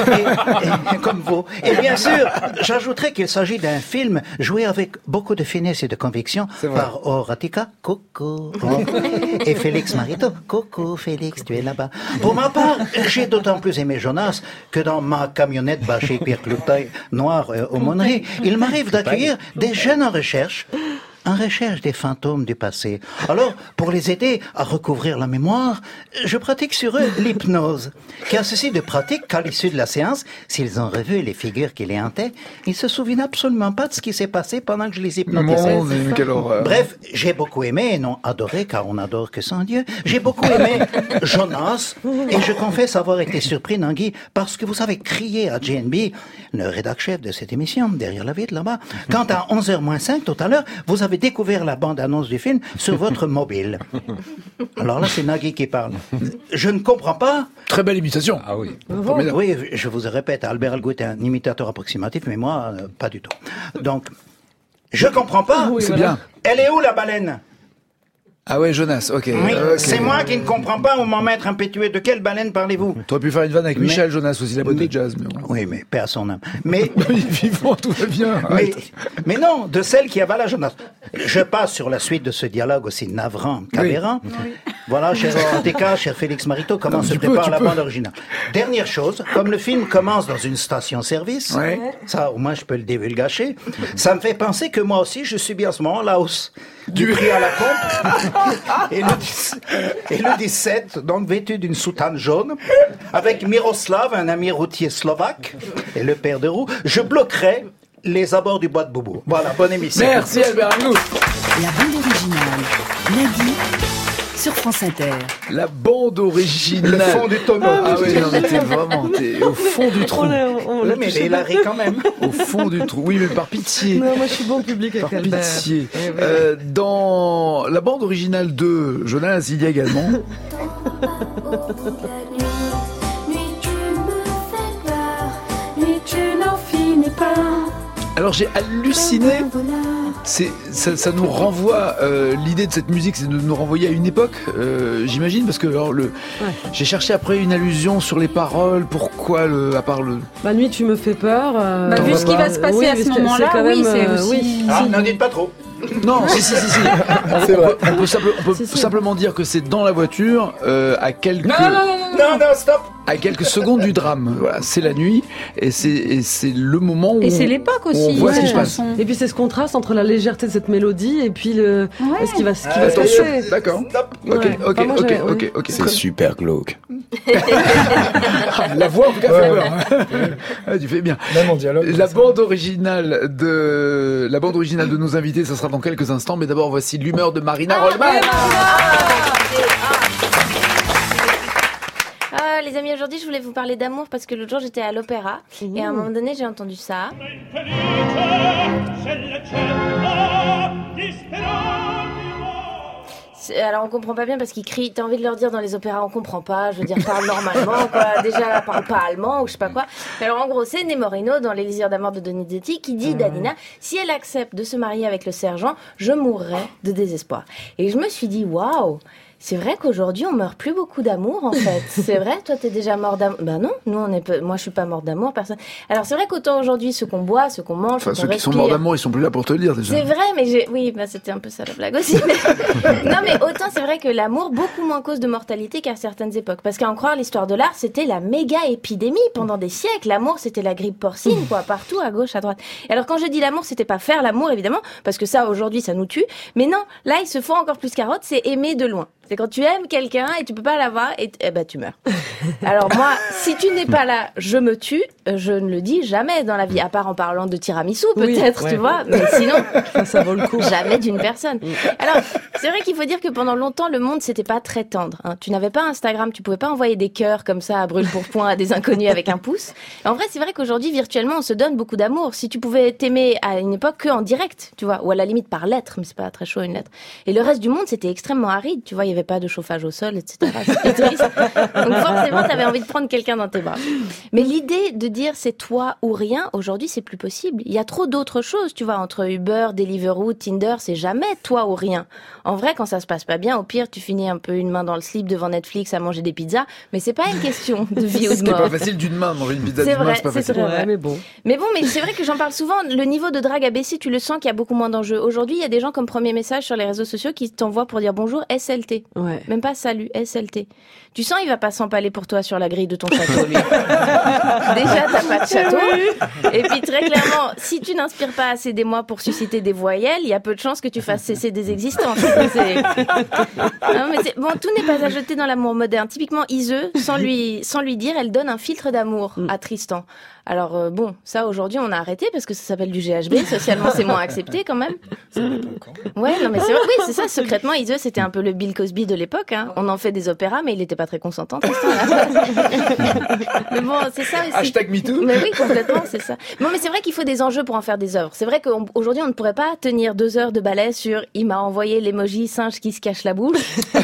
Et, et, comme vous. Et bien sûr, j'ajouterais qu'il s'agit d'un film joué avec beaucoup de finesse et de conviction par Horatica, coucou, et Félix Marito, coucou Félix, tu es là-bas. Pour ma part, j'ai d'autant plus aimé Jonas que dans ma camionnette bâchée Pierre Cloutaille noire euh, aumônerie, il m'arrive d'accueillir des jeunes en recherche en recherche des fantômes du passé. Alors, pour les aider à recouvrir la mémoire, je pratique sur eux l'hypnose, qui a ceci de pratique qu'à l'issue de la séance, s'ils ont revu les figures qui les hantaient, ils se souviennent absolument pas de ce qui s'est passé pendant que je les hypnotisais. Mon Dieu, quelle horreur. Bref, j'ai beaucoup aimé, et non adoré, car on n'adore que sans Dieu, j'ai beaucoup aimé Jonas, et je confesse avoir été surpris, Nangui, parce que vous avez crié à J N B, le rédac-chef de cette émission, derrière la vitre là-bas, quand à onze heures moins cinq, tout à l'heure, vous avez découvert la bande-annonce du film sur votre mobile. Alors là, c'est Nagui qui parle. Je ne comprends pas. Très belle imitation. Ah oui. Oui, je vous répète, Albert Algou est un imitateur approximatif, mais moi, euh, pas du tout. Donc, je comprends pas. Oui, c'est voilà. Bien. Elle est où la baleine? Ah ouais, Jonas, ok. Oui, okay. C'est moi qui ne comprends pas, mon maître impétueux. De quelle baleine parlez-vous? Tu aurais pu faire une vanne avec Michel mais, Jonas aussi, la boîte mais, de jazz. Mais ouais. Oui, mais paix à son âme. Mais, vivant, tout va bien. Mais, mais non, de celle qui avala Jonas. Je passe sur la suite de ce dialogue aussi navrant qu'aberrant. Oui. Oui. Voilà, cher Ortega, cher Félix Marito, comment se prépare la peux. bande originale. Dernière chose, comme le film commence dans une station-service, ouais. ça au moins je peux le divulgacher, ça me fait penser que moi aussi je subis en ce moment la hausse du prix à la pompe. et, le, et le dix-sept, donc vêtu d'une soutane jaune, avec Miroslav, un ami routier slovaque, et le père de roue, je bloquerai les abords du bois de Boubou. Voilà, bonne émission. Merci Albert Algou. La bande originale, lundi, sur France Inter. La bande originale. Le fond du tonneau. Ah oui, non mais t'es vraiment t'es au fond du trou. On l'a, on l'a mais il a ri quand même. Au fond du trou. Oui, mais par pitié. Non, moi je suis bon public avec par Albert. Pitié. Euh, dans la bande originale de Jonas, il y a également... Alors j'ai halluciné. C'est, ça, ça nous renvoie, euh, l'idée de cette musique, c'est de nous renvoyer à une époque, euh, j'imagine, parce que alors, le, ouais. j'ai cherché après une allusion sur les paroles, pourquoi, le, à part le... Bah, nuit, tu me fais peur. Euh, bah, vu ce qui va se passer oui, à ce moment-là, c'est oui, c'est euh, aussi... Oui. Ah, n'en dites pas trop. Non, si, si, si, si. On, on peut, on peut, simple, on peut si, si. simplement dire que c'est dans la voiture, euh, à quelques... Non, non, non, non, Non, non, stop. À quelques secondes du drame, voilà, c'est la nuit et c'est et c'est le moment où Et c'est on, l'époque où aussi. on voit ce qui ouais. se passe. Et puis c'est ce contraste entre la légèreté de cette mélodie et puis le Ouais. ce qui va ce qui Ah, va se Attention, passer. d'accord. Stop. Ok, Ouais. ok, Enfin, moi, ok, j'ai- ok, oui. ok. C'est super glauque. La voix en tout cas Ouais, fait ouais. peur. Ah, tu fais bien. Même en dialogue. La bande originale de la bande originale de nos invités, ça sera dans quelques instants. Mais d'abord, voici l'humeur de Marina Rollman. Ah, les amis, aujourd'hui, je voulais vous parler d'amour parce que l'autre jour, j'étais à l'opéra et à un moment donné, j'ai entendu ça. C'est- Alors, on comprend pas bien parce qu'ils crient. T'as envie de leur dire dans les opéras, on comprend pas. Je veux dire, parle normalement, quoi. Déjà, parle pas allemand ou je sais pas quoi. Mais alors, en gros, c'est Nemorino dans l'Élysire d'amour de Donizetti qui dit, Danina, si elle accepte de se marier avec le sergent, je mourrai de désespoir. Et je me suis dit, waouh. C'est vrai qu'aujourd'hui, on meurt plus beaucoup d'amour, en fait. C'est vrai, toi, t'es déjà mort d'amour. Ben non, nous, on est peu... moi, je suis pas morte d'amour, personne. Alors, c'est vrai qu'autant aujourd'hui, ce qu'on boit, ce qu'on mange, Enfin, ce ceux qu'on qui sont respire... morts d'amour, ils sont plus là pour te le dire déjà. C'est vrai, mais j'ai... Oui, bah, c'était un peu ça la blague aussi. mais- non, mais autant c'est vrai que l'amour, beaucoup moins cause de mortalité qu'à certaines époques. Parce qu'à en croire l'histoire de l'art, c'était la méga épidémie pendant des siècles. L'amour, c'était la grippe porcine, quoi, partout, à gauche, à droite. Et alors, quand je dis l'amour, c'était pas faire l'amour, évidemment, parce que ça, aujourd'hui, ça nous tue. Mais non, là, il se faut encore plus carotte, c'est aimer de loin. C'est quand tu aimes quelqu'un et tu peux pas l'avoir et t- eh ben tu meurs. Alors moi, si tu n'es pas là, je me tue. Je ne le dis jamais dans la vie, à part en parlant de tiramisu Oui, peut-être, ouais. tu vois. Mais sinon, Ça, ça vaut le coup. jamais d'une personne. Alors, c'est vrai qu'il faut dire que pendant longtemps, le monde, c'était pas très tendre. Hein. Tu n'avais pas Instagram, tu pouvais pas envoyer des cœurs comme ça à brûle-pourpoint à des inconnus avec un pouce. Et en vrai, c'est vrai qu'aujourd'hui, virtuellement, on se donne beaucoup d'amour. Si tu pouvais t'aimer à une époque que en direct, tu vois, ou à la limite par lettre, mais c'est pas très chaud une lettre. Et le reste du monde, c'était extrêmement aride. Tu vois, il y avait pas de chauffage au sol, et cetera. C'était triste. Donc forcément, t'avais envie de prendre quelqu'un dans tes bras. Mais l'idée de dire c'est toi ou rien, aujourd'hui, c'est plus possible. Il y a trop d'autres choses, tu vois, entre Uber, Deliveroo, Tinder, c'est jamais toi ou rien. En vrai, quand ça se passe pas bien, au pire, tu finis un peu une main dans le slip devant Netflix à manger des pizzas, mais c'est pas une question de vie ou de C'était mort. pas facile d'une main, manger une pizza C'est d'une main, vrai, c'est pas c'est facile. vrai. Ouais, mais bon. Mais bon, mais c'est vrai que j'en parle souvent, le niveau de drague a baissé, tu le sens qu'il y a beaucoup moins d'enjeux. Aujourd'hui, il y a des gens comme premier message sur les réseaux sociaux qui t'envoient pour dire bonjour S L T. Ouais. Même pas salut, S L T. Tu sens, il va pas s'empaler pour toi sur la grille de ton château, lui. Déjà, t'as pas de château. Et puis, très clairement, si tu n'inspires pas assez d'émoi pour susciter des voyelles, il y a peu de chances que tu fasses cesser des existences. C'est... Non, mais c'est... Bon, tout n'est pas à jeter dans l'amour moderne. Typiquement, Iseu, sans lui, sans lui dire, elle donne un filtre d'amour à Tristan. Alors, euh, bon, ça, aujourd'hui, on a arrêté parce que ça s'appelle du G H B. Socialement, c'est moins accepté, quand même. Ouais, non, mais c'est vrai. Oui, c'est ça. Secrètement, Iseu, c'était un peu le Bill Cosby de l'époque, hein. On en fait des opéras, mais il était pas très consentant, Tristan, là. Mais bon, c'est ça aussi. Hashtag MeToo. Mais oui, complètement, c'est ça. Non, mais c'est vrai qu'il faut des enjeux pour en faire des œuvres. C'est vrai qu'aujourd'hui, on ne pourrait pas tenir deux heures de ballet sur « il m'a envoyé l'emoji singe qui se cache la bouche ».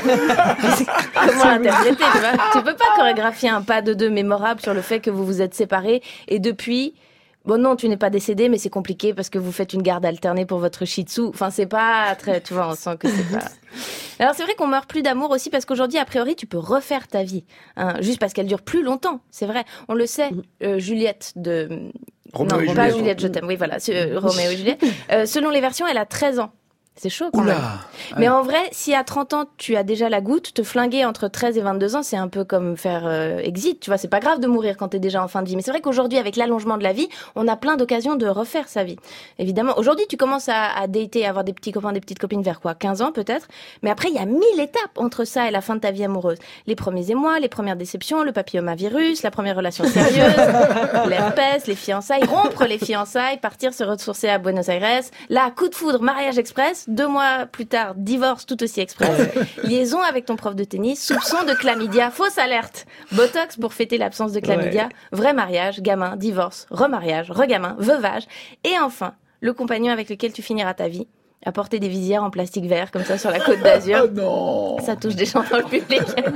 Comment l'interpréter, tu vois ? Tu peux pas chorégraphier un pas de deux mémorable sur le fait que vous vous êtes séparés et depuis... Bon, non, tu n'es pas décédé, mais c'est compliqué parce que vous faites une garde alternée pour votre shih tzu. Enfin, c'est pas très, tu vois, on sent que c'est pas... Alors, c'est vrai qu'on meurt plus d'amour aussi parce qu'aujourd'hui, a priori, tu peux refaire ta vie. Hein, juste parce qu'elle dure plus longtemps. C'est vrai. On le sait, euh, Juliette de... Roméo non, et pas Juliette. Juliette, je t'aime. Oui, voilà, euh, Roméo et Juliette. Euh, selon les versions, elle a treize ans. C'est chaud quand Oula. même. Mais en vrai, si à trente ans, tu as déjà la goutte, te flinguer entre treize et vingt-deux ans, c'est un peu comme faire euh, exit. Tu vois, c'est pas grave de mourir quand t'es déjà en fin de vie. Mais c'est vrai qu'aujourd'hui, avec l'allongement de la vie, on a plein d'occasions de refaire sa vie. Évidemment, aujourd'hui, tu commences à, à dater, à avoir des petits copains, des petites copines vers quoi, quinze ans peut-être. Mais après, il y a mille étapes entre ça et la fin de ta vie amoureuse. Les premiers émois, les premières déceptions, le papillomavirus, la première relation sérieuse, l'herpès, les fiançailles, rompre les fiançailles, partir se ressourcer à Buenos Aires. Là, coup de foudre, mariage express. Deux mois plus tard, divorce tout aussi express. Liaison avec ton prof de tennis, soupçon de chlamydia, fausse alerte. Botox pour fêter l'absence de chlamydia, vrai mariage, gamin, divorce, remariage, regamin, veuvage. Et enfin, le compagnon avec lequel tu finiras ta vie. À porter des visières en plastique vert, comme ça, sur la Côte d'Azur. Oh non. Ça touche des gens dans le public.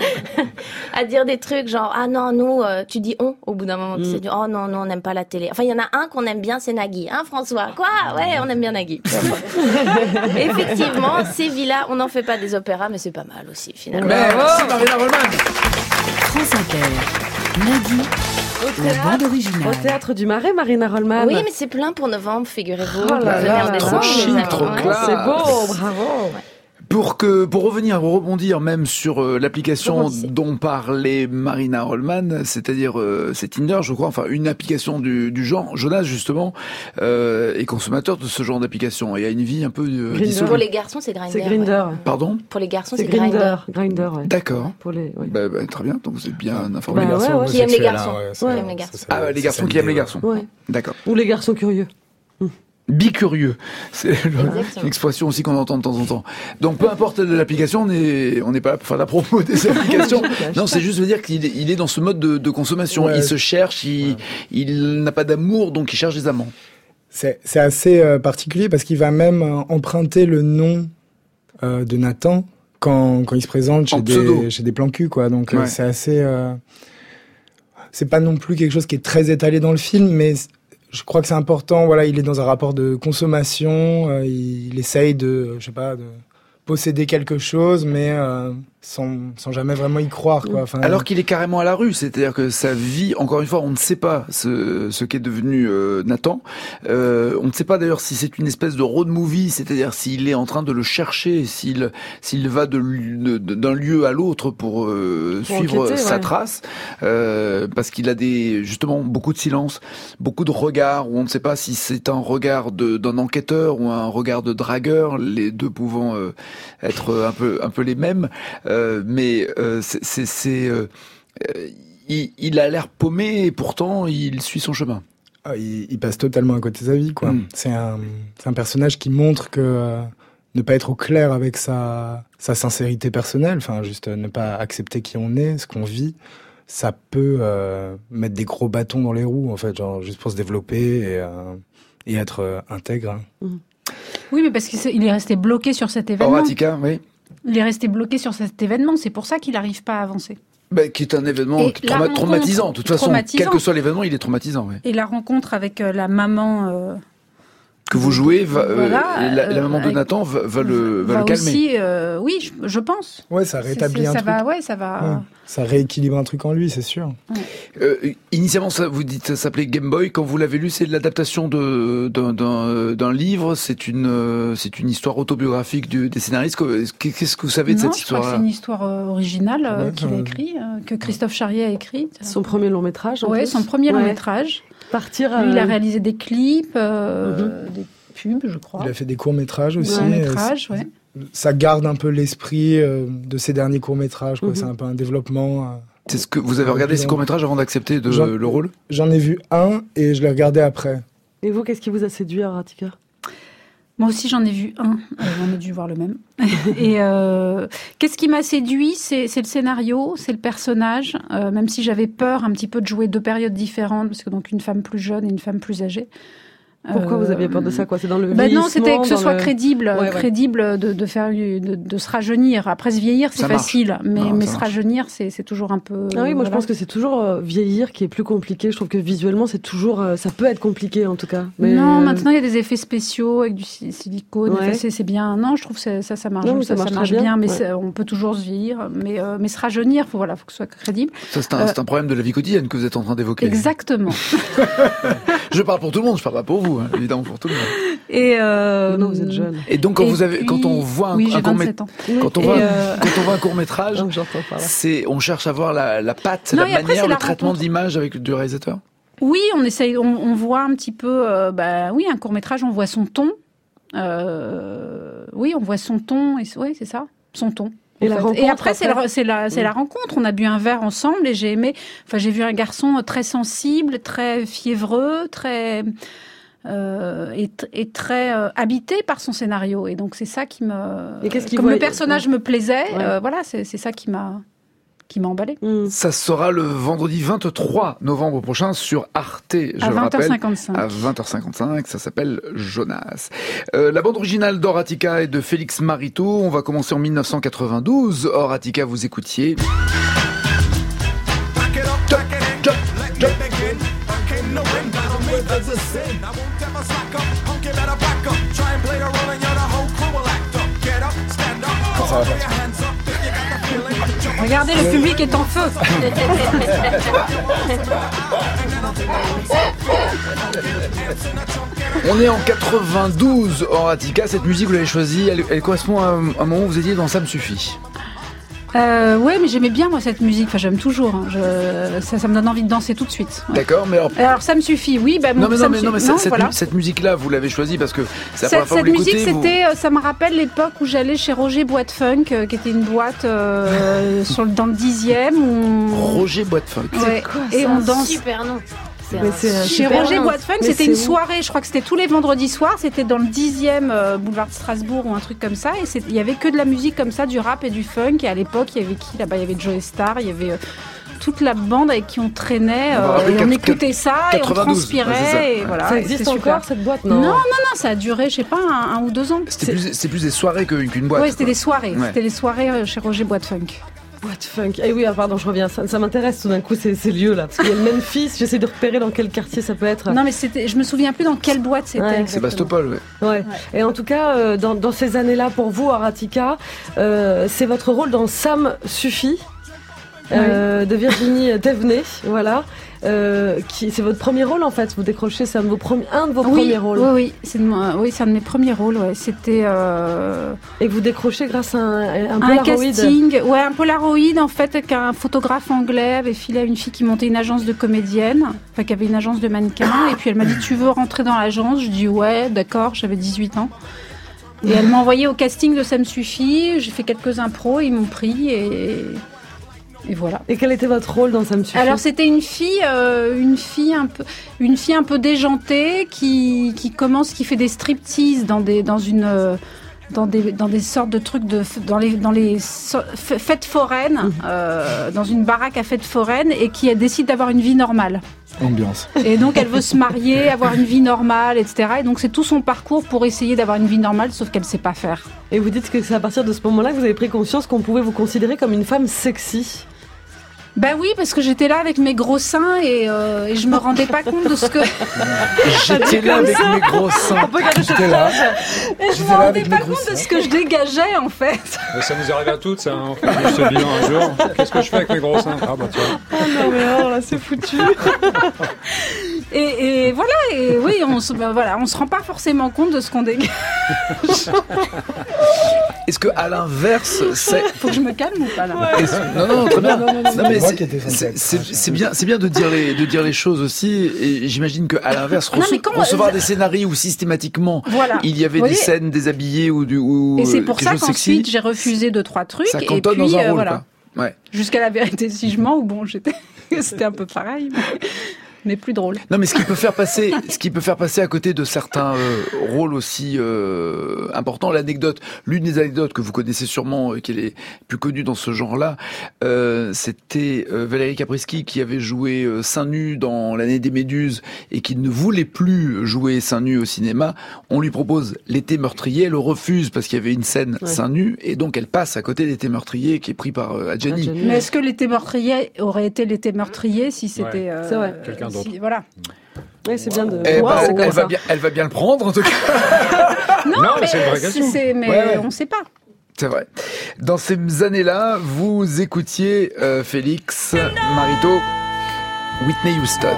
À dire des trucs genre, ah non, nous, euh, tu dis on, au bout d'un moment, tu sais, tu- oh non, non, on n'aime pas la télé. Enfin, il y en a un qu'on aime bien, c'est Nagui. Hein, François? Quoi? Ouais, on aime bien Nagui. Effectivement, ces villas, on n'en fait pas des opéras, mais c'est pas mal aussi, finalement. Merci Marina Rollman. France Inter. Nagui, Au la théâtre, bande originale. au théâtre du Marais, Marina Rollman. Oui, mais c'est plein pour novembre, figurez-vous. Oh là Le là, nerf des trop anges, chic, les amis. trop Ouais. classe. C'est beau, bravo. Pour que, pour revenir, rebondir même sur euh, l'application dont parlait Marina Rollman, c'est-à-dire euh, c'est Tinder, je crois, enfin une application du, du genre. Jonas justement euh, est consommateur de ce genre d'application et a une vie un peu euh, dissolue. Pour les garçons, c'est Grindr. C'est Grindr. Ouais. Pardon ? Pour les garçons, C'est, c'est Grindr. Grindr, ouais. D'accord. Pour les, ouais. Bah, bah, très bien, donc vous êtes bien informé. Bah, ouais, ouais. Qui aiment les garçons. Hein, ouais, Qui ouais. aiment les garçons. Ah, les garçons qui aiment les garçons. Ouais. D'accord. Ou les garçons curieux. Bicurieux, c'est une expression aussi qu'on entend de temps en temps. Donc peu importe l'application, on n'est on n'est pas là pour faire la promo des applications. Non, c'est juste de dire qu'il est, il est dans ce mode de, de consommation. Ouais. Il se cherche, il, ouais. il n'a pas d'amour, donc il cherche des amants. C'est, c'est assez euh, particulier parce qu'il va même euh, emprunter le nom euh, de Nathan quand, quand il se présente chez des, chez des plans cul, quoi. Donc ouais. euh, c'est assez... Euh, c'est pas non plus quelque chose qui est très étalé dans le film, mais... Je crois que c'est important. Voilà, il est dans un rapport de consommation. Euh, il, il essaye de, je sais pas, de posséder quelque chose, mais euh, sans, sans jamais vraiment y croire, quoi. Enfin, alors qu'il est carrément à la rue, c'est-à-dire que sa vie, encore une fois, on ne sait pas ce, ce qu'est devenu euh, Nathan. Euh, on ne sait pas d'ailleurs si c'est une espèce de road movie, c'est-à-dire s'il est en train de le chercher, s'il s'il va de, de, d'un lieu à l'autre pour, euh, pour suivre enquêter, sa ouais. trace, euh, parce qu'il a des justement beaucoup de silence, beaucoup de regards où on ne sait pas si c'est un regard de, d'un enquêteur ou un regard de dragueur, les deux pouvant euh, être un peu un peu les mêmes. Euh, mais euh, c'est, c'est, c'est euh, il, il a l'air paumé et pourtant il suit son chemin. Ah, il, il passe totalement à côté de sa vie, quoi. Mm. C'est un, c'est un personnage qui montre que euh, ne pas être au clair avec sa, sa sincérité personnelle, enfin juste euh, ne pas accepter qui on est, ce qu'on vit, ça peut euh, mettre des gros bâtons dans les roues, en fait, genre juste pour se développer et, euh, et être euh, intègre. Hein. Mm. Oui, mais parce qu'il est resté bloqué sur cet événement. Horatica, oui. Il est resté bloqué sur cet événement, c'est pour ça qu'il n'arrive pas à avancer. Bah, qui est un événement trauma- traumatisant. De toute façon, quel que soit l'événement, il est traumatisant. Ouais. Et la rencontre avec euh, la maman... Euh, que vous jouez, va, voilà, euh, la, la maman de Nathan va, va le, va va le calmer. Aussi, euh, oui, je, je pense. Ouais, ça rétablit c'est, c'est, un ça truc. Va, ouais, ça va. Ouais. Ça rééquilibre un truc en lui, c'est sûr. Ouais. Euh, initialement, ça, vous dites, ça s'appelait Game Boy. Quand vous l'avez lu, c'est l'adaptation de, d'un, d'un, d'un livre. C'est une, c'est une histoire autobiographique du, des scénaristes. Qu'est-ce que vous savez de non, cette histoire? Je crois que c'est une histoire originale euh, ouais, qu'il a écrite, euh, que Christophe Charrier a écrite. Son premier long métrage. Oui, son premier ouais. long métrage. Partir. À... Lui, il a réalisé des clips, euh, mm-hmm. des pubs, je crois. Il a fait des courts-métrages aussi. Courts-métrages, ouais. Ça garde un peu l'esprit euh, de ses derniers courts-métrages, quoi. Mm-hmm. C'est un peu un développement. Euh, C'est ce que vous avez regardé ces courts-métrages avant d'accepter de, j'en, le rôle? J'en ai vu un et je l'ai regardé après. Et vous, qu'est-ce qui vous a séduit à Horatica? Moi aussi, j'en ai vu un. Euh, j'en ai dû voir le même. Et euh, qu'est-ce qui m'a séduit, c'est, c'est le scénario, c'est le personnage. Euh, même si j'avais peur un petit peu de jouer deux périodes différentes, parce que donc une femme plus jeune et une femme plus âgée. Pourquoi euh, vous aviez peur de ça, quoi? C'est dans le bah vieillissement. Non, c'était que ce soit le... crédible, ouais, ouais. crédible de, de faire, de, de se rajeunir. Après, se vieillir, c'est ça facile, marche. mais, non, mais se marche. rajeunir, c'est, c'est toujours un peu. Ah oui, moi voilà. je pense que c'est toujours euh, vieillir qui est plus compliqué. Je trouve que visuellement, c'est toujours, euh, ça peut être compliqué en tout cas. Mais non, euh... maintenant il y a des effets spéciaux avec du silicone. Ouais. Enfin, c'est, c'est bien. Non, je trouve que ça, ça, ça marche. Non, ça, ça marche, ça marche bien, bien, mais ouais. on peut toujours se vieillir, mais euh, mais se rajeunir, faut voilà, faut que ce soit crédible. Ça c'est un, euh, c'est un problème de la vie quotidienne que vous êtes en train d'évoquer. Exactement. Je parle pour tout le monde, je parle pas pour vous, hein, évidemment pour tout le monde. Et euh, non, vous êtes jeune. Et donc quand et vous avez, puis... quand on voit un, oui, un court métrage, quand on voit, euh... quand on voit un court métrage, non, c'est, on cherche à voir la, la patte, non, la manière, après, le la traitement rencontre. d'image avec du réalisateur. Oui, on essaye, on, on voit un petit peu, euh, bah oui, un court métrage, on voit son ton. Euh, oui, on voit son ton, et oui, c'est ça, son ton. Et, la rencontre, et après, après, c'est, la, c'est, la, c'est oui. la rencontre. On a bu un verre ensemble et j'ai aimé. Enfin, j'ai vu un garçon très sensible, très fiévreux, très euh, et, et très euh, habité par son scénario. Et donc c'est ça qui me. Et qu'est-ce Comme voit... le personnage ouais. me plaisait, ouais. euh, voilà, c'est, c'est ça qui m'a. qui m'a emballé. Mmh. Ça sera le vendredi vingt-trois novembre prochain sur Arte, je à le vingt heures rappelle. cinquante-cinq. À vingt heures cinquante-cinq, ça s'appelle Jonas. Euh, la bande originale d'Horatica est de Félix Marito. On va commencer en dix-neuf cent quatre-vingt-douze. Horatica, vous écoutiez. Jump, jump, jump. Ça va partir. Regardez, le public est en feu. On est en quatre-vingt-douze, Horatica. Cette musique, vous l'avez choisie, elle, elle correspond à un, un moment où vous étiez dans Ça me suffit. Euh, ouais, mais j'aimais bien moi cette musique. Enfin, j'aime toujours. Hein. Je... Ça, ça me donne envie de danser tout de suite. Ouais. D'accord, mais alors... alors ça me suffit. Oui, bah non, mais ça non, me mais, non, mais non, cette, voilà. cette musique-là, vous l'avez choisie parce que c'est la cette, première fois cette que vous musique, l'écoutez. c'était, vous... ça me rappelle l'époque où j'allais chez Roger Boîte Funk, euh, qui était une boîte euh, sur le, dans le dixième. Où... Roger Boîte Funk. Ouais. Quoi, et on danse. Super nom. C'est Mais c'est un Chez super Roger nom. Boîte Funk, Mais c'était c'est une où soirée, je crois que c'était tous les vendredis soirs, c'était dans le dixième euh, boulevard de Strasbourg ou un truc comme ça, et il y avait que de la musique comme ça, du rap et du funk, et à l'époque, il y avait qui là-bas? Il y avait Joey Starr, il y avait euh, toute la bande avec qui on traînait, euh, on, et on écoutait ça, et on quatre-vingt-douze, transpirait, ouais, c'est ça. et voilà. Ça et existe c'était super. encore cette boîte? Non, non, non, non, ça a duré, je sais pas, un, un ou deux ans. C'était plus, c'est plus des soirées que- qu'une boîte. Oui, c'était quoi. des soirées, Ouais. c'était des soirées euh, chez Roger Boîte Funk. Boîte funk. Eh oui, ah, pardon, je reviens. Ça, ça m'intéresse tout d'un coup ces, ces lieux-là. Parce qu'il y a le Memphis, j'essaie de repérer dans quel quartier ça peut être. Non, mais c'était, je me souviens plus dans quelle boîte c'était. Ouais. C'est Sébastopol, ouais. Ouais. Et en tout cas, euh, dans, dans ces années-là, pour vous, Horatica, euh, c'est votre rôle dans Ça me suffit, euh, de Virginie Thévenet, voilà. Euh, qui, c'est votre premier rôle en fait. Vous décrochez, c'est un de vos, premiers, un de vos Oui, premiers rôles. oui, oui, c'est, de mon- oui, c'est un de mes premiers rôles. Ouais. C'était euh, Et que vous décrochez grâce à un, un un Polaroid. casting, ouais, un Polaroid en fait qu'un photographe anglais avait filé à une fille qui montait une agence de comédienne, enfin qui avait une agence de mannequins, et puis elle m'a dit tu veux rentrer dans l'agence? Je dis ouais, d'accord, j'avais dix-huit ans. Et elle m'a envoyé au casting de Ça me suffit. J'ai fait quelques impros, ils m'ont pris et et voilà. Et quel était votre rôle dans Ça me suffit? Alors c'était une fille, euh, une fille un peu, une fille un peu déjantée qui qui commence, qui fait des striptease dans des dans une euh, dans des dans des sortes de trucs de dans les dans les so- f- fêtes foraines, euh, dans une baraque à fêtes foraines, et qui décide d'avoir une vie normale. Ambiance. Et donc elle veut se marier, avoir une vie normale, et cetera. Et donc c'est tout son parcours pour essayer d'avoir une vie normale, sauf qu'elle sait pas faire. Et vous dites que c'est à partir de ce moment-là que vous avez pris conscience qu'on pouvait vous considérer comme une femme sexy. Ben oui, parce que j'étais là avec mes gros seins et, euh, et je me rendais pas compte de ce que. J'étais là avec mes gros seins. On peut garder cette J'étais là. Et je J'étais me là rendais avec pas mes gros compte de seins. ce que je dégageais en fait. Mais ça nous arrive à toutes, ça. On fait juste ce bilan un jour. Qu'est-ce que je fais avec mes gros seins? Ah bah tiens. Oh non mais alors là c'est foutu. Et, et voilà, et oui, on se, ben voilà, on se rend pas forcément compte de ce qu'on dégage. Est-ce que à l'inverse, c'est Faut que je me calme ou pas là? Est-ce- non, non, très bien. Non, non, non, non, mais c'est moi c'est- qui étais censé c'est- être c'est craché, c'est hein. bien, c'est bien de dire les de dire les choses aussi. Et j'imagine que à l'inverse, Non, rece- mais comment- recevoir des scénarios où systématiquement Voilà. il y avait Vous des voyez, scènes déshabillées ou du ou et c'est euh, pour quelque ça chose de sexy, qu'ensuite j'ai refusé deux trois trucs ça et cantonne puis dans un euh, rôle, voilà, quoi. Ouais. jusqu'à La vérité si je mens, où bon, j'étais, c'était un peu pareil, mais, mais plus drôle. Non, mais ce qui peut faire passer, ce qui peut faire passer à côté de certains euh, rôles aussi euh, importants. L'anecdote, l'une des anecdotes que vous connaissez sûrement, euh, qui est les plus connue dans ce genre-là, euh, c'était euh, Valérie Caprisky qui avait joué euh, seins nus dans L'année des Méduses et qui ne voulait plus jouer seins nus au cinéma. On lui propose L'été meurtrier, elle le refuse parce qu'il y avait une scène Ouais. seins nus et donc elle passe à côté d'Été meurtrier qui est pris par euh, Adjani. Adjani. Mais est-ce que L'été meurtrier aurait été L'été meurtrier si c'était Ouais. euh, C'est vrai. Quelqu'un si- d'autre. Voilà. Ouais, c'est bien de. Eh Wow, ben, c'est comme elle, ça. va bien, elle va bien le prendre en tout cas. Non, Non, mais mais c'est une vraie question. c'est- mais Ouais, ouais. on sait pas. C'est vrai. Dans ces années-là, vous écoutiez euh, Félix, Marito, Whitney Houston.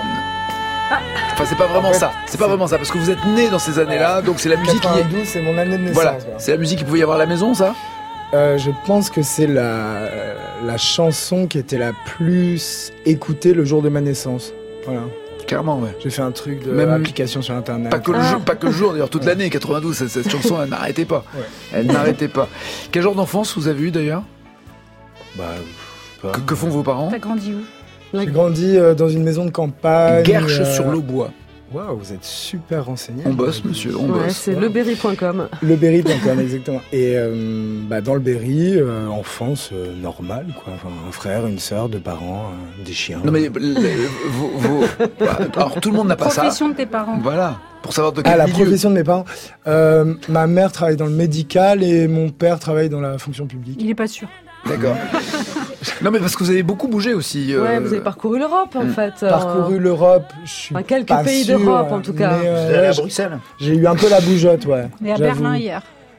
Enfin, c'est pas vraiment ça. C'est pas vraiment ça, parce que vous êtes né dans ces années-là, donc c'est la musique qui est... quatre-vingt-douze, c'est mon année de naissance. Voilà, quoi. c'est la musique qui pouvait y avoir à la maison, ça? Euh, je pense que c'est la, la chanson qui était la plus écoutée le jour de ma naissance. Voilà. Clairement, ouais. J'ai fait un truc de Même- application sur internet. Pas que le Ah. jour, pas que le jour, d'ailleurs, toute l'année, quatre-vingt-douze, cette, cette chanson, elle n'arrêtait pas. Ouais. Elle n'arrêtait pas. Quel genre d'enfance vous avez eu, d'ailleurs? Bah, je sais pas. que, que font vos parents? T'as grandi où? J'ai grandi euh, dans une maison de campagne. Guerche euh, sur l'Aubois. Waouh, vous êtes super renseigné. On bosse, monsieur, on Ouais, bosse. c'est leberry point com. Le Berry point com, exactement. Et euh, bah, dans le Berry, euh, enfance euh, normale, quoi. Enfin, un frère, une sœur, deux parents, euh, des chiens. Non, mais le- vos, vos- bah, alors, tout le monde n'a pas ça. Profession de tes parents. Voilà. Pour savoir de quel Ah, la milieu. profession de mes parents. Euh, ma mère travaille dans le médical et mon père travaille dans la fonction publique. Il est pas sûr. D'accord. Non, mais parce que vous avez beaucoup bougé aussi. euh, Ouais, vous avez parcouru l'Europe en hmm. fait. Parcouru Euh, l'Europe, je suis enfin, quelques pas pays sûr, d'Europe, en tout cas. mais, euh, Vous allez ouais, à j'ai- Bruxelles? j'ai eu un peu la bougeotte, ouais. Et à j'avoue. Berlin hier.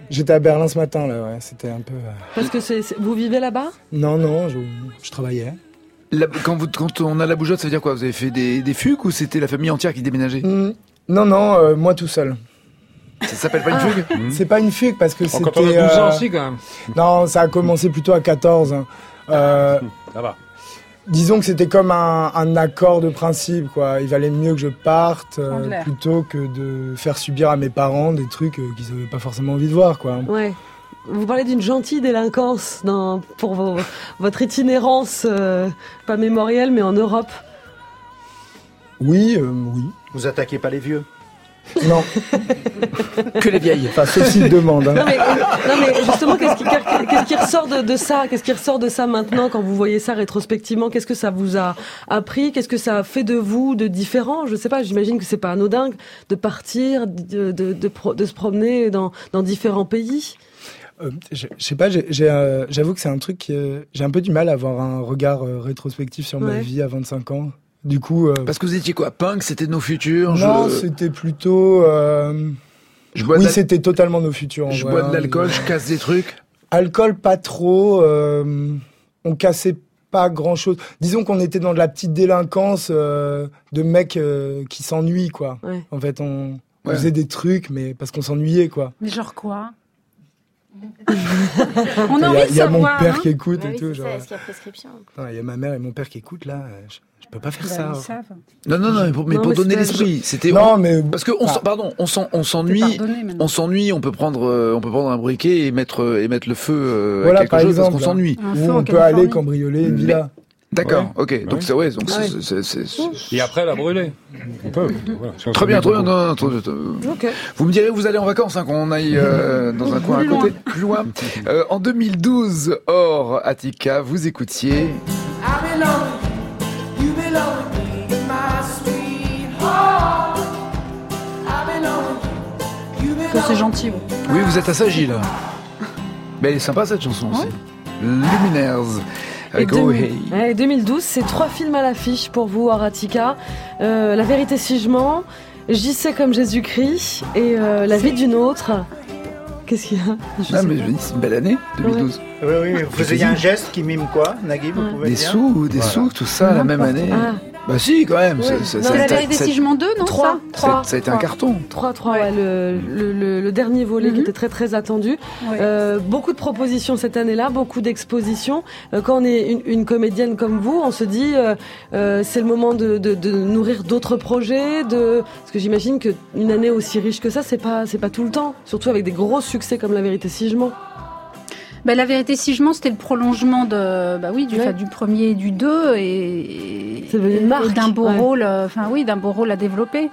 J'étais à Berlin ce matin, là, ouais. C'était un peu... Euh... Parce que c'est, c'est... vous vivez là-bas ? Non, non, je, je travaillais. La, quand, vous, quand on a la bougeotte, ça veut dire quoi ? Vous avez fait des, des fugues ou c'était la famille entière qui déménageait ? mmh, Non, non, euh, moi tout seul. Ça s'appelle pas une fugue ? ah. mmh. C'est pas une fugue parce que bon, c'était... Quand on a douze ans euh... aussi, quand même. Non, ça a commencé plutôt à quatorze. Hein. Euh... Ça va. Disons que c'était comme un, un accord de principe, quoi. Il valait mieux que je parte euh, plutôt que de faire subir à mes parents des trucs euh, qu'ils n'avaient pas forcément envie de voir, quoi. Ouais. Vous parlez d'une gentille délinquance dans, pour vos, votre itinérance, euh, pas mémorielle, mais en Europe. Oui, euh, oui. Vous attaquez pas les vieux ? Non. Que les vieilles. Enfin, sauf s'ils demandent. Hein. Non, mais, non, mais justement, qu'est-ce qui, qu'est-ce qui ressort de, de ça ? Qu'est-ce qui ressort de ça maintenant quand vous voyez ça rétrospectivement ? Qu'est-ce que ça vous a appris ? Qu'est-ce que ça a fait de vous de différent ? Je sais pas, j'imagine que c'est pas anodin de partir, de, de, de, pro, de se promener dans, dans différents pays. Euh, je, je sais pas, j'ai, j'ai, euh, j'avoue que c'est un truc qui, euh, j'ai un peu du mal à avoir un regard euh, rétrospectif sur ouais. ma vie à vingt-cinq ans. Du coup, euh... parce que vous étiez quoi ? Punk, c'était nos futurs. Non, je... c'était plutôt. Euh... Je bois oui, la... c'était totalement nos futurs. Je vrai, bois de hein, l'alcool, mais... je casse des trucs. Alcool, pas trop. Euh... On cassait pas grand-chose. Disons qu'on était dans de la petite délinquance euh, de mecs euh, qui s'ennuient, quoi. Ouais. En fait, on... on ouais. faisait des trucs, mais parce qu'on s'ennuyait, quoi. Mais genre quoi ? On a envie de savoir. Il y a mon père hein. qui écoute bah et oui, tout. Genre... Ça, est-ce qu'il y a prescription ? Il y a ma mère et mon père qui écoutent là. Je... Je peux pas faire bah, ça. Hein. Non, non, non, mais pour, mais non, pour mais donner c'est l'esprit, c'était non, on... mais parce que on ah. pardon, on s'en, on s'ennuie, on s'ennuie, on peut prendre, euh, on peut prendre un briquet et mettre et mettre le feu euh, voilà, à quelque par chose exemple, parce qu'on s'ennuie. Ou on peut aller cambrioler une villa. D'accord, ouais. ok. Ouais. Donc c'est ouais, donc ah c'est, c'est, c'est, c'est... Et après la brûler. On peut. Voilà, si on très bien, très bien. Non, non, non, non, okay. Vous me direz où vous allez en vacances, hein, qu'on aille euh, dans un coin à côté, plus loin. Euh, en deux mille douze, hors Attica, vous écoutiez. C'est gentil. Oui, vous êtes assagi là. Mais elle est sympa cette chanson aussi. Luminaires. Avec deux mille, ouais, deux mille douze, c'est trois films à l'affiche pour vous, Aratika. Euh, La vérité si je mens, J'y sais comme Jésus-Christ et euh, La vie d'une autre. Qu'est-ce qu'il y a ? Je Ah, mais je dis, c'est une belle année, deux mille douze. Ouais. Oui, oui, vous faisiez un geste qui mime quoi, Nagui, vous ouais. pouvez Des dire sous, des voilà. sous, tout ça, la même année. Ah. Bah si, quand même. Ouais. C'est, c'est, c'est la vérité si je mens deux, non ? Trois. Ça, ça a été un carton. Trois, trois, ouais. le, le, le, le dernier volet mm-hmm. qui était très très attendu. Ouais. Euh, beaucoup de propositions cette année-là, beaucoup d'expositions. Euh, quand on est une, une comédienne comme vous, on se dit euh, euh, c'est le moment de, de, de nourrir d'autres projets. De... Parce que j'imagine qu'une année aussi riche que ça, c'est pas, c'est pas tout le temps. Surtout avec des gros succès comme La vérité si je mens. Bah, La vérité si je mens, c'était le prolongement de, bah oui, du, ouais. du premier et du deux et, c'est devenu une marque. Et d'un beau ouais. rôle, enfin oui, d'un beau rôle à développer.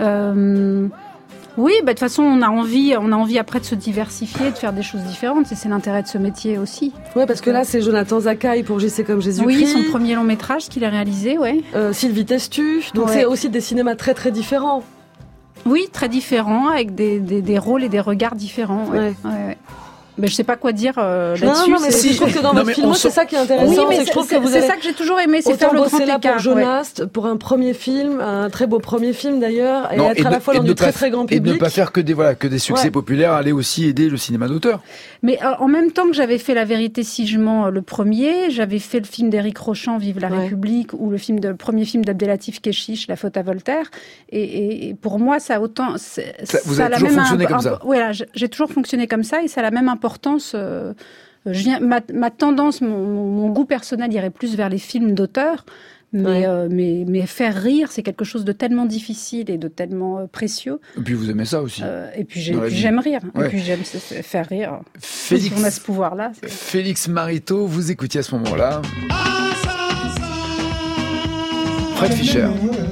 Euh, oui, bah de toute façon, on a envie, on a envie après de se diversifier, de faire des choses différentes. Et c'est l'intérêt de ce métier aussi. Ouais, parce que là, c'est Jonathan Zakaï pour J'y sais comme Jésus-Christ. Oui, son premier long métrage qu'il a réalisé, ouais. Euh, Sylvie Testu. Donc ouais. c'est aussi des cinémas très très différents. Oui, très différents, avec des, des, des rôles et des regards différents. Ouais. Ouais. Ouais, ouais. Ben, je sais pas quoi dire euh, là-dessus. Non, non, mais c'est... je trouve que dans votre film, c'est ça qui est intéressant. Oui, mais c'est, c'est, que je trouve c'est, que vous c'est avez... ça que j'ai toujours aimé, c'est faire le grand écart. Là pour Jonas, ouais. pour un premier film, un très beau premier film d'ailleurs, et non, être et à la fois dans du très très grand public. Et ne pas faire que des voilà que des succès ouais. populaires, aller aussi aider le cinéma d'auteur. Mais euh, en même temps que j'avais fait La vérité si je mens, le premier, j'avais fait le film d'Éric Rochant, Vive la ouais. République, ou le film de, le premier film d'Abdelatif Kechiche, La faute à Voltaire. Et, et, et pour moi, ça a autant. Ça, vous ça avez toujours fonctionné imp- comme ça. Voilà, j'ai toujours fonctionné comme ça, et ça a la même importance. Euh, Je viens, ma, ma tendance, mon, mon goût personnel irait plus vers les films d'auteur, mais, ouais. euh, mais, mais faire rire, c'est quelque chose de tellement difficile et de tellement euh, précieux. Et puis vous aimez ça aussi. Euh, et puis, j'ai, puis j'aime rire. Ouais. Et puis j'aime faire rire. Félix, si on a ce pouvoir-là. C'est... Félix Marito, vous écoutiez à ce moment-là. Fred Fischer.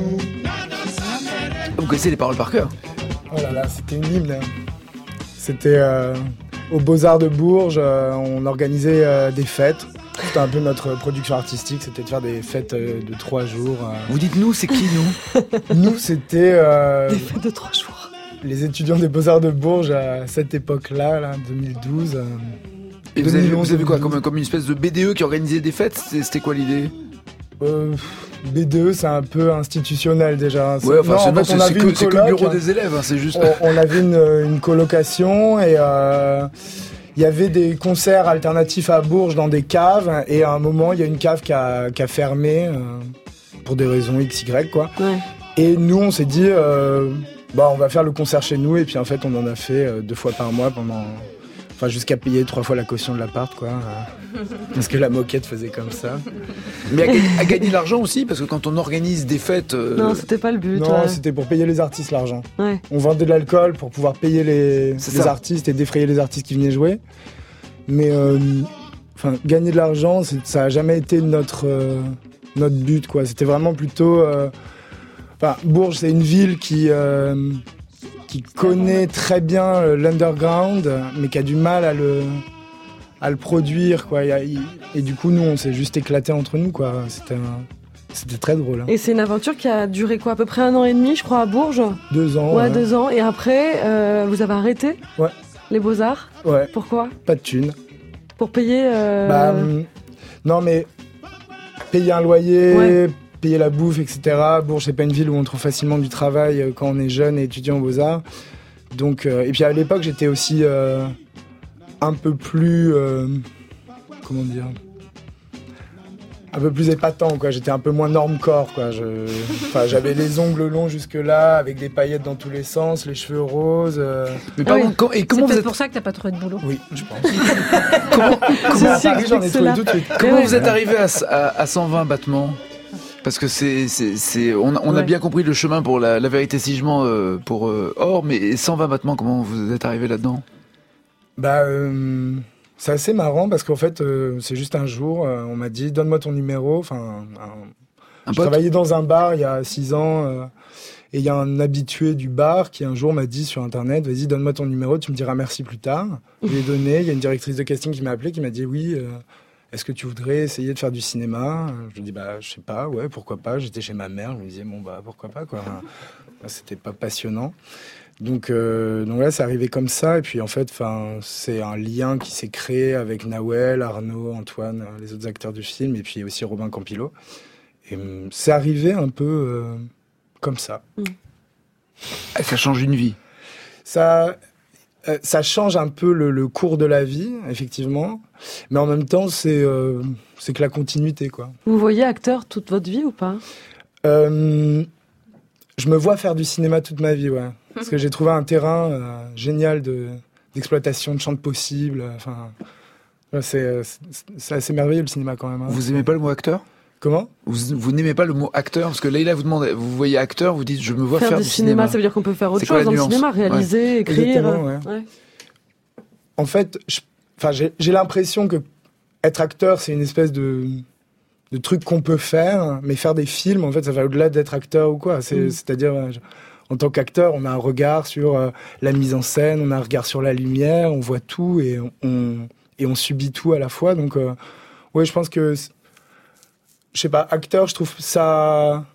Vous connaissez les paroles par cœur ? Oh là là, c'était une hymne. C'était... Euh... Aux Beaux-Arts de Bourges, euh, on organisait euh, des fêtes. C'était un peu notre production artistique, c'était de faire des fêtes euh, de trois jours. Euh. Vous dites nous, c'est qui nous ? Nous, c'était... Euh, des fêtes de trois jours. Les étudiants des Beaux-Arts de Bourges à cette époque-là, là, deux mille douze. Euh, Et vous avez, vous avez vu quoi, comme, comme une espèce de B D E qui organisait des fêtes ? C'était, c'était quoi l'idée ? euh, B deux, c'est un peu institutionnel déjà. Ouais, enfin, non, c'est, en fait, c'est, on c'est, avait que, une c'est que coloc, le bureau des élèves, hein, c'est juste. On, on avait une, une colocation et euh, il y avait des concerts alternatifs à Bourges dans des caves. Et à un moment, il y a une cave qui a, qui a fermé euh, pour des raisons X Y, quoi. Ouais. Et nous, on s'est dit, euh, bah, on va faire le concert chez nous. Et puis en fait, on en a fait euh, deux fois par mois pendant. Enfin, jusqu'à payer trois fois la caution de l'appart, quoi. Euh, parce que la moquette faisait comme ça. Mais à, gagner, à gagner de l'argent aussi, parce que quand on organise des fêtes. Euh... Non, c'était pas le but. Non, ouais. c'était pour payer les artistes l'argent. Ouais. On vendait de l'alcool pour pouvoir payer les, les artistes et défrayer les artistes qui venaient jouer. Mais euh, enfin, gagner de l'argent, c'est, ça a jamais été notre, euh, notre but, quoi. C'était vraiment plutôt. Euh, enfin, Bourges, c'est une ville qui. Euh, qui connaît très bien l'underground, mais qui a du mal à le, à le produire, quoi. Et, et du coup, nous, on s'est juste éclaté entre nous, quoi. C'était, un, c'était très drôle. Hein. Et c'est une aventure qui a duré quoi, à peu près un an et demi, je crois, à Bourges. Deux ans. Ouais, ouais. deux ans. Et après, euh, vous avez arrêté. Ouais. Les Beaux-Arts. Ouais. Pourquoi ? Pas de thunes. Pour payer. Euh... Bah, non, mais payer un loyer. Ouais. Payer la bouffe, et cetera. Bourges, c'est pas une ville où on trouve facilement du travail quand on est jeune et étudiant aux Beaux-Arts. Donc, euh, et puis à l'époque, j'étais aussi euh, un peu plus, euh, comment dire, un peu plus épatant, quoi. J'étais un peu moins normcore, quoi. Je, enfin, j'avais les ongles longs jusque là, avec des paillettes dans tous les sens, les cheveux roses. Euh... Mais pardon, oui. quand, et comment c'est vous êtes... pour ça que t'as pas trouvé de boulot. Oui, je pense. comment comment à Paris, j'en ai trouvé tout de suite. Comment vous êtes arrivé à, à, à cent vingt battements ? Parce que c'est, c'est, c'est, on, on ouais. a bien compris le chemin pour la, la vérité si je mens euh, pour euh, Or, mais cent vingt battements, comment vous êtes arrivé là-dedans ? Bah, euh, c'est assez marrant parce qu'en fait, euh, c'est juste un jour, euh, on m'a dit donne-moi ton numéro. Enfin, un, un je travaillais dans un bar il y a six ans euh, et il y a un habitué du bar qui un jour m'a dit sur internet, vas-y donne-moi ton numéro, tu me diras merci plus tard. Je lui ai donné. Il y a une directrice de casting qui m'a appelé, qui m'a dit oui. Euh, Est-ce que tu voudrais essayer de faire du cinéma ? Je lui dis bah je sais pas, ouais pourquoi pas. J'étais chez ma mère, je me disais bon bah pourquoi pas quoi. C'était pas passionnant. Donc euh, donc là c'est arrivé comme ça et puis en fait enfin c'est un lien qui s'est créé avec Nawel, Arnaud, Antoine, les autres acteurs du film et puis aussi Robin Campillo. Et c'est arrivé un peu euh, comme ça. Mmh. Ça change une vie. Ça. Euh, ça change un peu le, le cours de la vie, effectivement, mais en même temps, c'est, euh, c'est que la continuité, quoi. Vous voyez acteur toute votre vie ou pas ? euh, Je me vois faire du cinéma toute ma vie, ouais. Parce que j'ai trouvé un terrain euh, génial de, d'exploitation de champs de possibles. Enfin, c'est, c'est, c'est assez merveilleux le cinéma quand même. Hein. Vous aimez pas le mot acteur ? Comment ? Vous, vous n'aimez pas le mot acteur ? Parce que Leïla vous demande, vous voyez acteur, vous dites je me vois faire, faire du du cinéma. cinéma. Ça veut dire qu'on peut faire autre c'est chose dans le cinéma, réaliser, ouais. écrire. Ouais. Ouais. En fait, je, enfin, j'ai, j'ai l'impression que être acteur, c'est une espèce de, de truc qu'on peut faire, mais faire des films, en fait, ça va au-delà d'être acteur ou quoi. C'est, mmh. C'est-à-dire, en tant qu'acteur, on a un regard sur euh, la mise en scène, on a un regard sur la lumière, on voit tout et on, et on subit tout à la fois. Donc, euh, ouais, je pense que... Je sais pas, acteur, je trouve ça...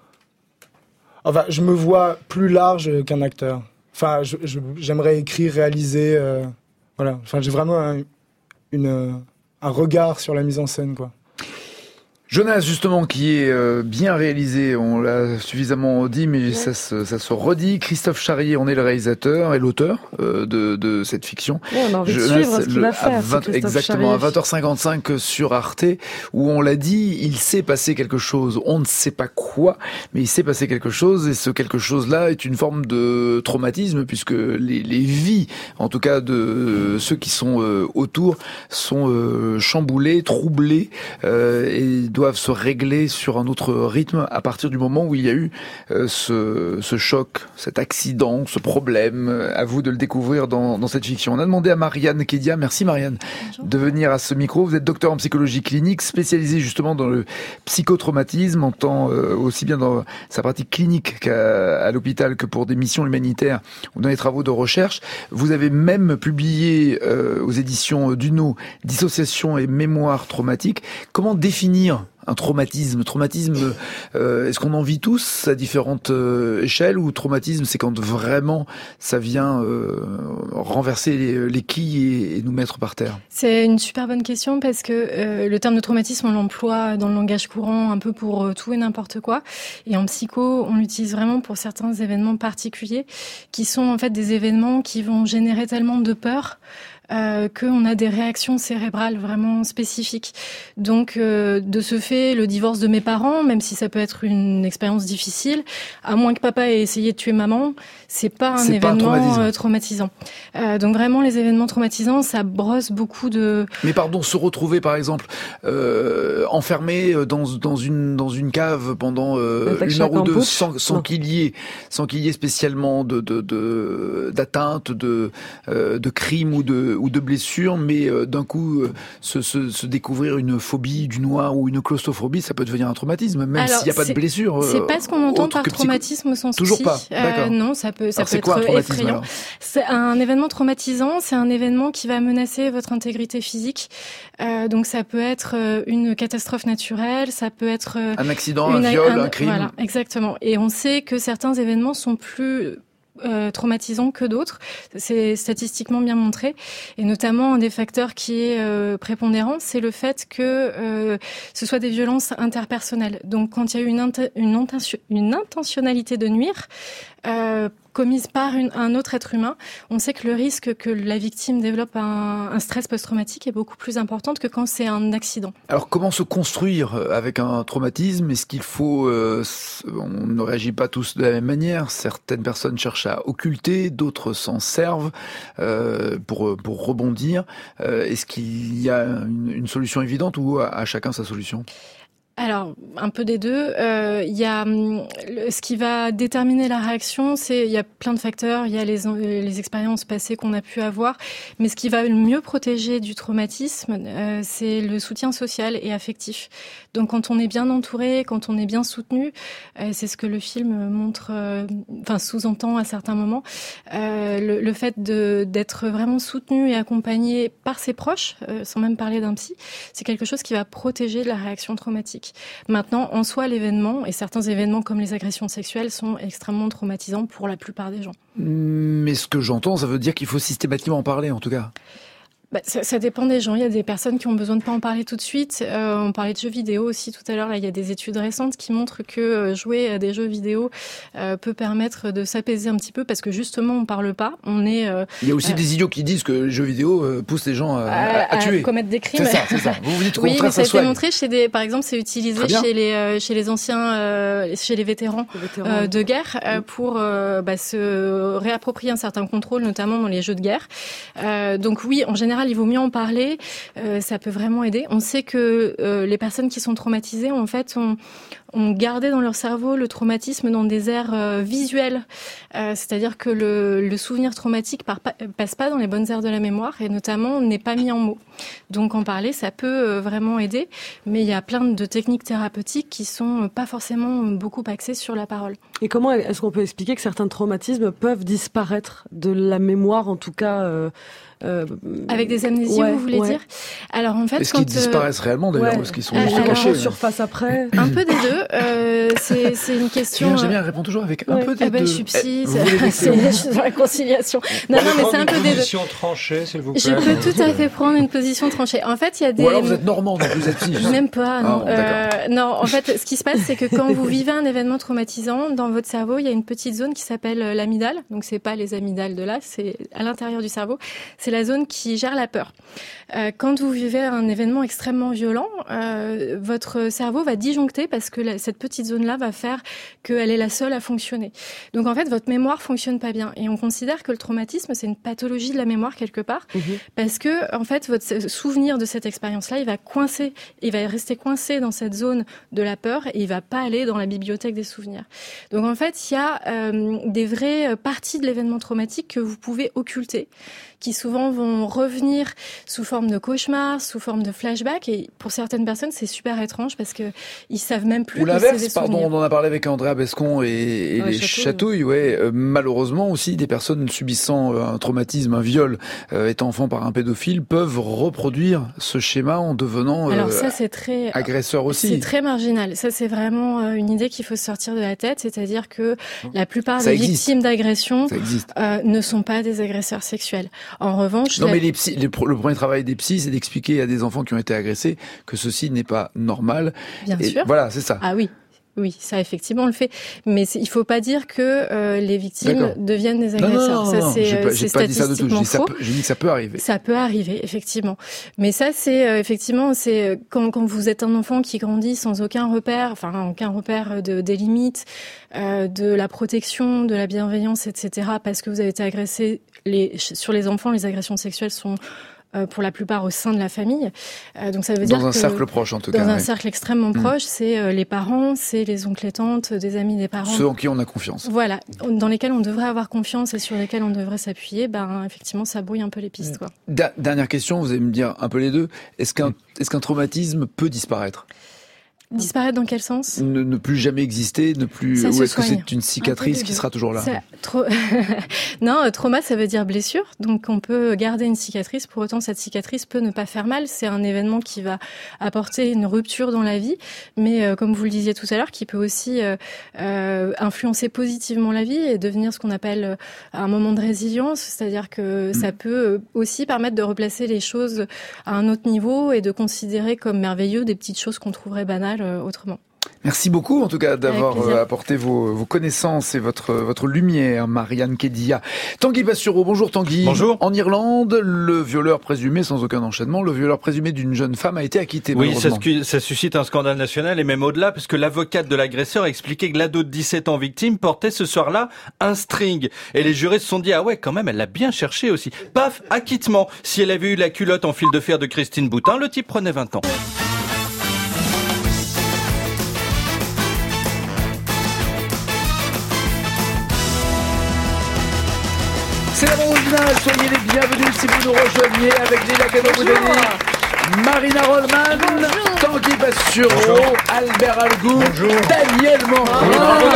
Enfin, je me vois plus large qu'un acteur. Enfin, je, je, j'aimerais écrire, réaliser... Euh... Voilà, enfin, j'ai vraiment un, une, un regard sur la mise en scène, quoi. Jonas, justement, qui est euh, bien réalisé, on l'a suffisamment dit, mais ouais. ça, se, ça se redit. Christophe Charrier, on est le réalisateur et l'auteur euh, de, de cette fiction. Ouais, on a envie Jonas, de suivre ce qu'il va faire, vingt, exactement, Charrier. À vingt heures cinquante-cinq sur Arte, où on l'a dit, il s'est passé quelque chose. On ne sait pas quoi, mais il s'est passé quelque chose, et ce quelque chose-là est une forme de traumatisme, puisque les, les vies, en tout cas de euh, ceux qui sont euh, autour, sont euh, chamboulées, troublées, euh, et doivent se régler sur un autre rythme à partir du moment où il y a eu euh, ce, ce choc, cet accident, ce problème. À vous de le découvrir dans, dans cette fiction. On a demandé à Marianne Kedia, merci Marianne, bonjour, de venir à ce micro. Vous êtes docteur en psychologie clinique, spécialisée justement dans le psychotraumatisme, en tant euh, aussi bien dans sa pratique clinique qu'à à l'hôpital que pour des missions humanitaires ou dans les travaux de recherche. Vous avez même publié euh, aux éditions d'Uno Dissociation et mémoire traumatique. Comment définir un traumatisme. Traumatisme, euh, est-ce qu'on en vit tous à différentes euh, échelles, ou traumatisme, c'est quand vraiment ça vient euh, renverser les, les quilles et, et nous mettre par terre? C'est une super bonne question parce que euh, le terme de traumatisme, on l'emploie dans le langage courant un peu pour euh, tout et n'importe quoi. Et en psycho, on l'utilise vraiment pour certains événements particuliers qui sont en fait des événements qui vont générer tellement de peur Euh, qu'on a des réactions cérébrales vraiment spécifiques. Donc, euh, de ce fait, le divorce de mes parents, même si ça peut être une expérience difficile, à moins que papa ait essayé de tuer maman, c'est pas un c'est événement pas un euh, traumatisant. Euh, donc vraiment, les événements traumatisants, ça brosse beaucoup de... Mais pardon, se retrouver par exemple euh, enfermé dans dans une dans une cave pendant euh, une heure ou deux sans sans qu'il y ait sans qu'il y ait spécialement de de de d'atteinte, de euh, de crime ou de ou de blessures, mais euh, d'un coup euh, se, se se découvrir une phobie du noir ou une claustrophobie, ça peut devenir un traumatisme, même Alors, s'il n'y a pas de blessure. C'est euh, pas ce qu'on entend par psycho... traumatisme sans souci. Toujours pas. D'accord. Euh, non, ça peut ça alors, peut c'est quoi, être un effrayant. alors C'est un événement traumatisant, c'est un événement qui va menacer votre intégrité physique. Euh, donc ça peut être une catastrophe naturelle, ça peut être un accident, une, un viol, un, un crime. Voilà, exactement. Et on sait que certains événements sont plus Euh, traumatisants que d'autres. C'est statistiquement bien montré. Et notamment, un des facteurs qui est euh, prépondérant, c'est le fait que euh, ce soit des violences interpersonnelles. Donc, quand il y a eu une, int- une, intention- une intentionnalité de nuire, euh, commise par une, un autre être humain, on sait que le risque que la victime développe un, un stress post-traumatique est beaucoup plus important que quand c'est un accident. Alors comment se construire avec un traumatisme? Est-ce qu'il faut... Euh, on ne réagit pas tous de la même manière. Certaines personnes cherchent à occulter, d'autres s'en servent euh, pour, pour rebondir. Euh, est-ce qu'il y a une, une solution évidente ou à, à chacun sa solution? Alors, un peu des deux. Euh, il y a le, ce qui va déterminer la réaction, c'est il y a plein de facteurs. Il y a les, les expériences passées qu'on a pu avoir, mais ce qui va le mieux protéger du traumatisme, euh, c'est le soutien social et affectif. Donc, quand on est bien entouré, quand on est bien soutenu, euh, c'est ce que le film montre, euh, enfin sous-entend à certains moments. Euh, le, le fait de d'être vraiment soutenu et accompagné par ses proches, euh, sans même parler d'un psy, c'est quelque chose qui va protéger de la réaction traumatique. Maintenant, en soi, l'événement, et certains événements comme les agressions sexuelles sont extrêmement traumatisants pour la plupart des gens. Mais ce que j'entends, ça veut dire qu'il faut systématiquement en parler, en tout cas. Bah, ça, ça dépend des gens. Il y a des personnes qui ont besoin de pas en parler tout de suite. Euh, on parlait de jeux vidéo aussi tout à l'heure. Là, il y a des études récentes qui montrent que euh, jouer à des jeux vidéo euh, peut permettre de s'apaiser un petit peu parce que justement, on parle pas. On est. Euh, il y a aussi euh, des idiots qui disent que les jeux vidéo euh, poussent les gens à, à, à tuer, à commettre des crimes. C'est ça, c'est ça. Vous vous dites au oui, contraire, mais ça a ça été soigne. montré chez des. Par exemple, c'est utilisé chez les euh, chez les anciens, euh, chez les vétérans, les vétérans euh, de guerre euh, pour euh, bah, se réapproprier un certain contrôle, notamment dans les jeux de guerre. Euh, donc oui, en général, il vaut mieux en parler. Euh, ça peut vraiment aider. On sait que euh, les personnes qui sont traumatisées, en fait, ont, ont gardé dans leur cerveau le traumatisme dans des aires euh, visuelles. Euh, c'est-à-dire que le, le souvenir traumatique par, passe pas dans les bonnes aires de la mémoire et notamment n'est pas mis en mots. Donc en parler, ça peut euh, vraiment aider. Mais il y a plein de techniques thérapeutiques qui sont pas forcément beaucoup axées sur la parole. Et comment est-ce qu'on peut expliquer que certains traumatismes peuvent disparaître de la mémoire, en tout cas euh, Euh, Avec des amnésies, ouais, vous voulez ouais. dire? Alors en fait, est-ce quand qu'ils disparaissent euh... réellement d'ailleurs, ouais. Est-ce qu'ils sont juste cachés? En surface après. Un peu des deux. Euh, c'est, c'est une question. J'aime bien répondre toujours avec un ouais. peu des ah ben, deux. Je suis psy. Eh, c'est je suis dans la conciliation. Non, non, mais c'est un peu des deux. Une position tranchée, s'il vous plaît. Je peux tout à fait prendre une position tranchée. En fait, il y a des. Ou alors vous êtes normand, donc vous êtes psy. Même pas. Non. Ah, euh, non. En fait, ce qui se passe, c'est que quand vous vivez un événement traumatisant dans votre cerveau, il y a une petite zone qui s'appelle l'amygdale. Donc c'est pas les amygdales de là, c'est à l'intérieur du cerveau. C'est la zone qui gère la peur. Euh, quand vous vivez un événement extrêmement violent, euh, votre cerveau va disjoncter parce que la, cette petite zone-là va faire qu'elle est la seule à fonctionner. Donc en fait, votre mémoire fonctionne pas bien. Et on considère que le traumatisme, c'est une pathologie de la mémoire quelque part, mmh. parce que en fait, votre souvenir de cette expérience-là, il va coincer, il va rester coincé dans cette zone de la peur et il va pas aller dans la bibliothèque des souvenirs. Donc en fait, il y a euh, des vraies parties de l'événement traumatique que vous pouvez occulter, qui souvent vont revenir sous forme de cauchemars, sous forme de flashbacks. Et pour certaines personnes, c'est super étrange parce que ils savent même plus. Ou l'inverse, pardon, on en a parlé avec Andrea Bescon et, et ouais, les chatouilles. chatouilles ouais. Euh, malheureusement aussi, des personnes subissant euh, un traumatisme, un viol, euh, étant enfant par un pédophile, peuvent reproduire ce schéma en devenant euh, Alors ça, c'est très, agresseur aussi. C'est très marginal. Ça, c'est vraiment euh, une idée qu'il faut sortir de la tête. C'est-à-dire que la plupart ça des existe. victimes d'agression euh, ne sont pas des agresseurs sexuels. En revanche... Non, la... mais les psy, les, le premier travail des psys, c'est d'expliquer à des enfants qui ont été agressés que ceci n'est pas normal. Bien et sûr. Voilà, c'est ça. Ah oui. Oui, ça effectivement on le fait, mais il faut pas dire que euh, les victimes D'accord. deviennent des agresseurs. Non, non, non, ça c'est, j'ai pas, j'ai c'est pas dit ça de tout. J'ai dit, ça peut, j'ai dit que ça peut arriver. Ça peut arriver effectivement, mais ça c'est euh, effectivement c'est quand, quand vous êtes un enfant qui grandit sans aucun repère, enfin aucun repère de des limites, euh, de la protection, de la bienveillance, et cetera. Parce que vous avez été agressé. Les sur les enfants, les agressions sexuelles sont Euh, pour la plupart au sein de la famille. Euh, donc ça veut dire dans un que, cercle proche en tout dans cas. Dans un oui. cercle extrêmement mmh. proche, c'est euh, les parents, c'est les oncles et tantes, des amis des parents. Ceux en qui on a confiance. Voilà, dans lesquels on devrait avoir confiance et sur lesquels on devrait s'appuyer. Ben effectivement, ça brouille un peu les pistes. Quoi. Da- dernière question, vous allez me dire un peu les deux. Est-ce qu'un, est-ce qu'un traumatisme peut disparaître ? Disparaître dans quel sens ? ne, ne plus jamais exister, ne plus. Ça ou est-ce soigne. que c'est une cicatrice qui sera toujours là ? Ça, tra... Non, trauma, ça veut dire blessure. Donc on peut garder une cicatrice. Pour autant, cette cicatrice peut ne pas faire mal. C'est un événement qui va apporter une rupture dans la vie, mais euh, comme vous le disiez tout à l'heure, qui peut aussi euh, euh, influencer positivement la vie et devenir ce qu'on appelle euh, un moment de résilience. C'est-à-dire que mmh. ça peut aussi permettre de replacer les choses à un autre niveau et de considérer comme merveilleux des petites choses qu'on trouverait banales autrement. Merci beaucoup en tout cas d'avoir euh, apporté vos, vos connaissances et votre votre lumière, Marianne Kedia. Tanguy Bastureau, bonjour Tanguy. Bonjour. En Irlande, le violeur présumé, sans aucun enchaînement, le violeur présumé d'une jeune femme a été acquitté. Oui, ça, ça suscite un scandale national et même au-delà, puisque l'avocate de l'agresseur a expliqué que l'ado de dix-sept ans victime portait ce soir-là un string. Et les jurés se sont dit, ah ouais, quand même, elle l'a bien cherché aussi. Paf, acquittement. Si elle avait eu la culotte en fil de fer de Christine Boutin, le type prenait vingt ans. C'est la bande originale, soyez les bienvenus si vous nous rejoignez avec Léla Kano-Boudani, Marina Rollman, Bonjour. Tanguy Bastureau, Albert Algou, Bonjour. Daniel Morin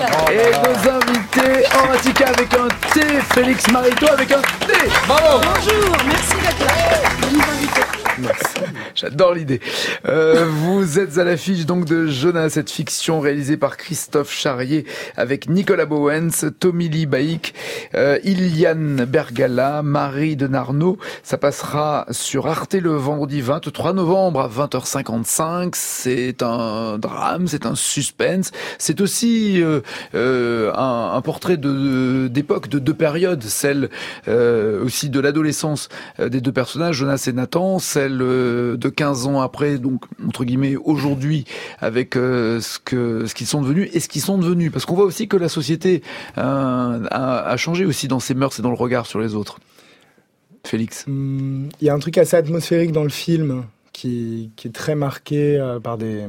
et nos invités en Attica avec un T, Félix Marito avec un T. Bravo. Bonjour, merci d'être là. Merci. J'adore l'idée. Euh, vous êtes à l'affiche donc de Jonas, cette fiction réalisée par Christophe Charrier avec Nicolas Bowens, Tommy Lee Baïk, euh, Iliane Bergala, Marie de Narnaud. Ça passera sur Arte le vendredi vingt-trois novembre à vingt heures cinquante-cinq. C'est un drame, c'est un suspense. C'est aussi euh, euh, un, un portrait de, d'époque, de deux périodes. Celle euh, aussi de l'adolescence des deux personnages, Jonas et Nathan, celle de quinze ans après, donc entre guillemets aujourd'hui, avec euh, ce que ce qu'ils sont devenus et ce qu'ils sont devenus, parce qu'on voit aussi que la société euh, a, a changé aussi dans ses mœurs et dans le regard sur les autres. Félix, il mmh, y a un truc assez atmosphérique dans le film qui, qui est très marqué euh, par des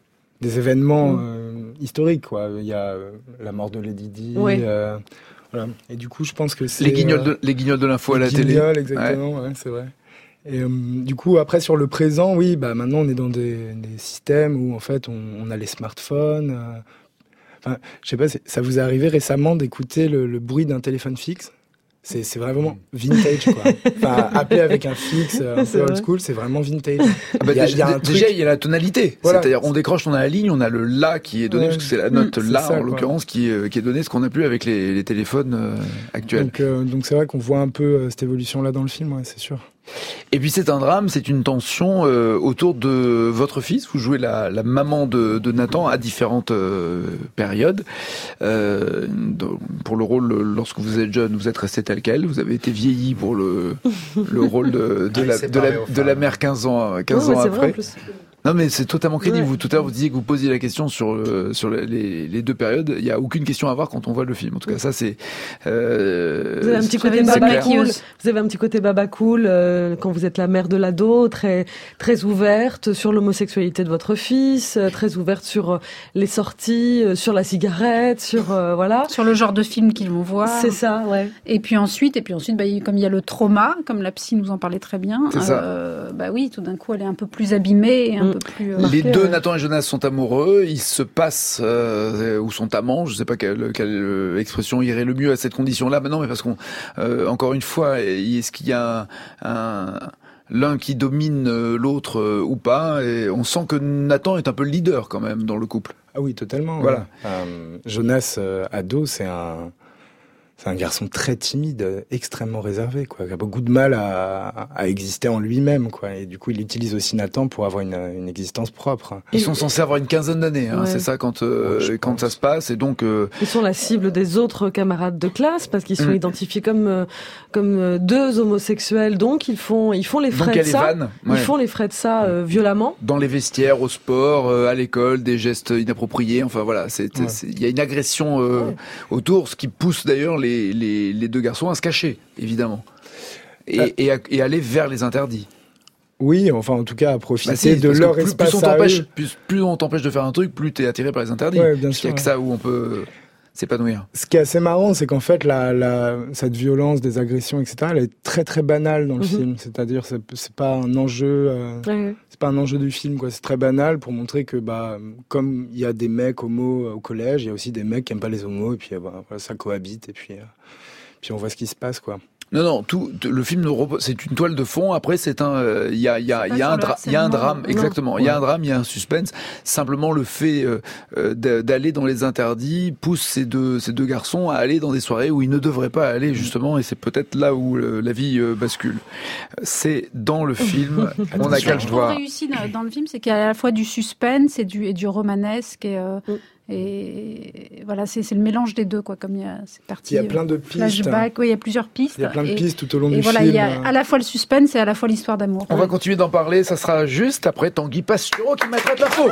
des événements mmh. euh, historiques, quoi. Il y a euh, la mort de Lady Di. Oui. Euh, voilà. Et du coup, je pense que c'est les guignols de les guignols de l'info à la télé. Les guignols, exactement. Ouais. Ouais, c'est vrai. Et euh, du coup, après, sur le présent, oui, bah, maintenant, on est dans des, des systèmes où, en fait, on, on a les smartphones. Euh, enfin, je sais pas, ça vous est arrivé récemment d'écouter le, le bruit d'un téléphone fixe ? C'est, c'est vraiment vintage, quoi. Enfin, appeler avec un fixe un peu old school, c'est vraiment vintage. Ah bah, il y a, déjà, il y a un truc... déjà, il y a la tonalité. Voilà. C'est-à-dire, on décroche, on a la ligne, on a le la qui est donné, ouais. parce que c'est la note mmh, la, ça, en l'occurrence, qui est, qui est donnée, ce qu'on n'a plus avec les, les téléphones euh, actuels. Donc, euh, donc, c'est vrai qu'on voit un peu euh, cette évolution-là dans le film, ouais, c'est sûr. Et puis c'est un drame, c'est une tension euh, autour de votre fils. Vous jouez la, la maman de, de Nathan à différentes euh, périodes. Euh, pour le rôle, lorsque vous êtes jeune, vous êtes resté tel quel. Vous avez été vieilli pour le, le rôle de, de, la, de, la, de la mère quinze ans, quinze non, ans c'est après. vrai, en plus. Non, mais c'est totalement crédible. Ouais. Vous, tout à l'heure, vous disiez que vous posiez la question sur, euh, sur les, les deux périodes. Il n'y a aucune question à avoir quand on voit le film. En tout cas, ça, c'est... Euh, vous avez un petit côté baba cool. Vous avez un petit côté baba cool euh, quand vous êtes la mère de l'ado, très, très ouverte sur l'homosexualité de votre fils, euh, très ouverte sur euh, les sorties, euh, sur la cigarette, sur... Euh, voilà. Sur le genre de film qu'ils vont voir. C'est ça, ouais. Et puis ensuite, et puis ensuite bah, comme il y a le trauma, comme la psy nous en parlait très bien, euh, bah oui, tout d'un coup, elle est un peu plus abîmée et un Mm. peu plus... Euh, les marquée, deux, euh... Nathan et Jonas, sont amoureux. Ils se passent, euh, ou sont amants. Je ne sais pas quelle, quelle expression irait le mieux à cette condition-là. Mais non, mais parce qu'on, euh, encore une fois, est-ce qu'il y a un... un l'un qui domine l'autre euh, ou pas, et on sent que Nathan est un peu le leader quand même dans le couple. Ah oui, totalement. Voilà. Ouais. Euh, Jonas, euh, ado, c'est un, c'est un garçon très timide, extrêmement réservé, quoi, qui a beaucoup de mal à, à exister en lui-même, quoi. Et du coup, il utilise aussi Nathan pour avoir une, une existence propre. Ils sont censés avoir une quinzaine d'années, hein, ouais. c'est ça quand euh, ouais, quand ça se passe, et donc euh... ils sont la cible des autres camarades de classe parce qu'ils sont mmh. identifiés comme euh, comme euh, deux homosexuels, donc ils font ils font les frais donc, de ça. Vannes, ouais. Ils font les frais de ça euh, violemment. Dans les vestiaires, au sport, euh, à l'école, des gestes inappropriés. Enfin voilà, c'est il ouais. y a une agression euh, ouais. autour, ce qui pousse d'ailleurs les les les deux garçons à se cacher, évidemment, et, euh. et, à, et aller vers les interdits. Oui, enfin en tout cas à profiter bah si, de leur plus, espace plus on t'empêche, plus, plus on t'empêche de faire un truc, plus t'es attiré par les interdits. Ouais, bien sûr. Il y a que ça où on peut s'épanouir. Ce qui est assez marrant, c'est qu'en fait la, la cette violence, des agressions, et cetera, elle est très très banale dans le mm-hmm. film. C'est-à-dire c'est, c'est pas un enjeu, euh, mm-hmm. c'est pas un enjeu du film, quoi. C'est très banal pour montrer que bah comme il y a des mecs homos au collège, il y a aussi des mecs qui aiment pas les homos et puis bah, ça cohabite et puis. Euh, Puis on voit ce qui se passe, quoi. Non, non, tout le film, c'est une toile de fond. Après, c'est un, il y a, il y a, il y a un, dra- il y a un drame, non. exactement. Il ouais. y a un drame, il y a un suspense. Simplement, le fait euh, d'aller dans les interdits pousse ces deux, ces deux garçons à aller dans des soirées où ils ne devraient pas aller, justement. Et c'est peut-être là où le, la vie euh, bascule. C'est dans le film. On a qu'à le voir. Ce qui est réussi dans le film, c'est qu'il y a à la fois du suspense et du, et du romanesque. Et, euh, mm. Et voilà, c'est, c'est le mélange des deux, quoi. Comme il y a cette partie. Il y a plein de pistes. Flashback, oui, il y a plusieurs pistes. Il y a plein de et, pistes tout au long et du voilà, film. Il y a à la fois le suspense et à la fois l'histoire d'amour. On ouais. va continuer d'en parler. Ça sera juste après Tanguy Pastureau qui m'attrape l'info.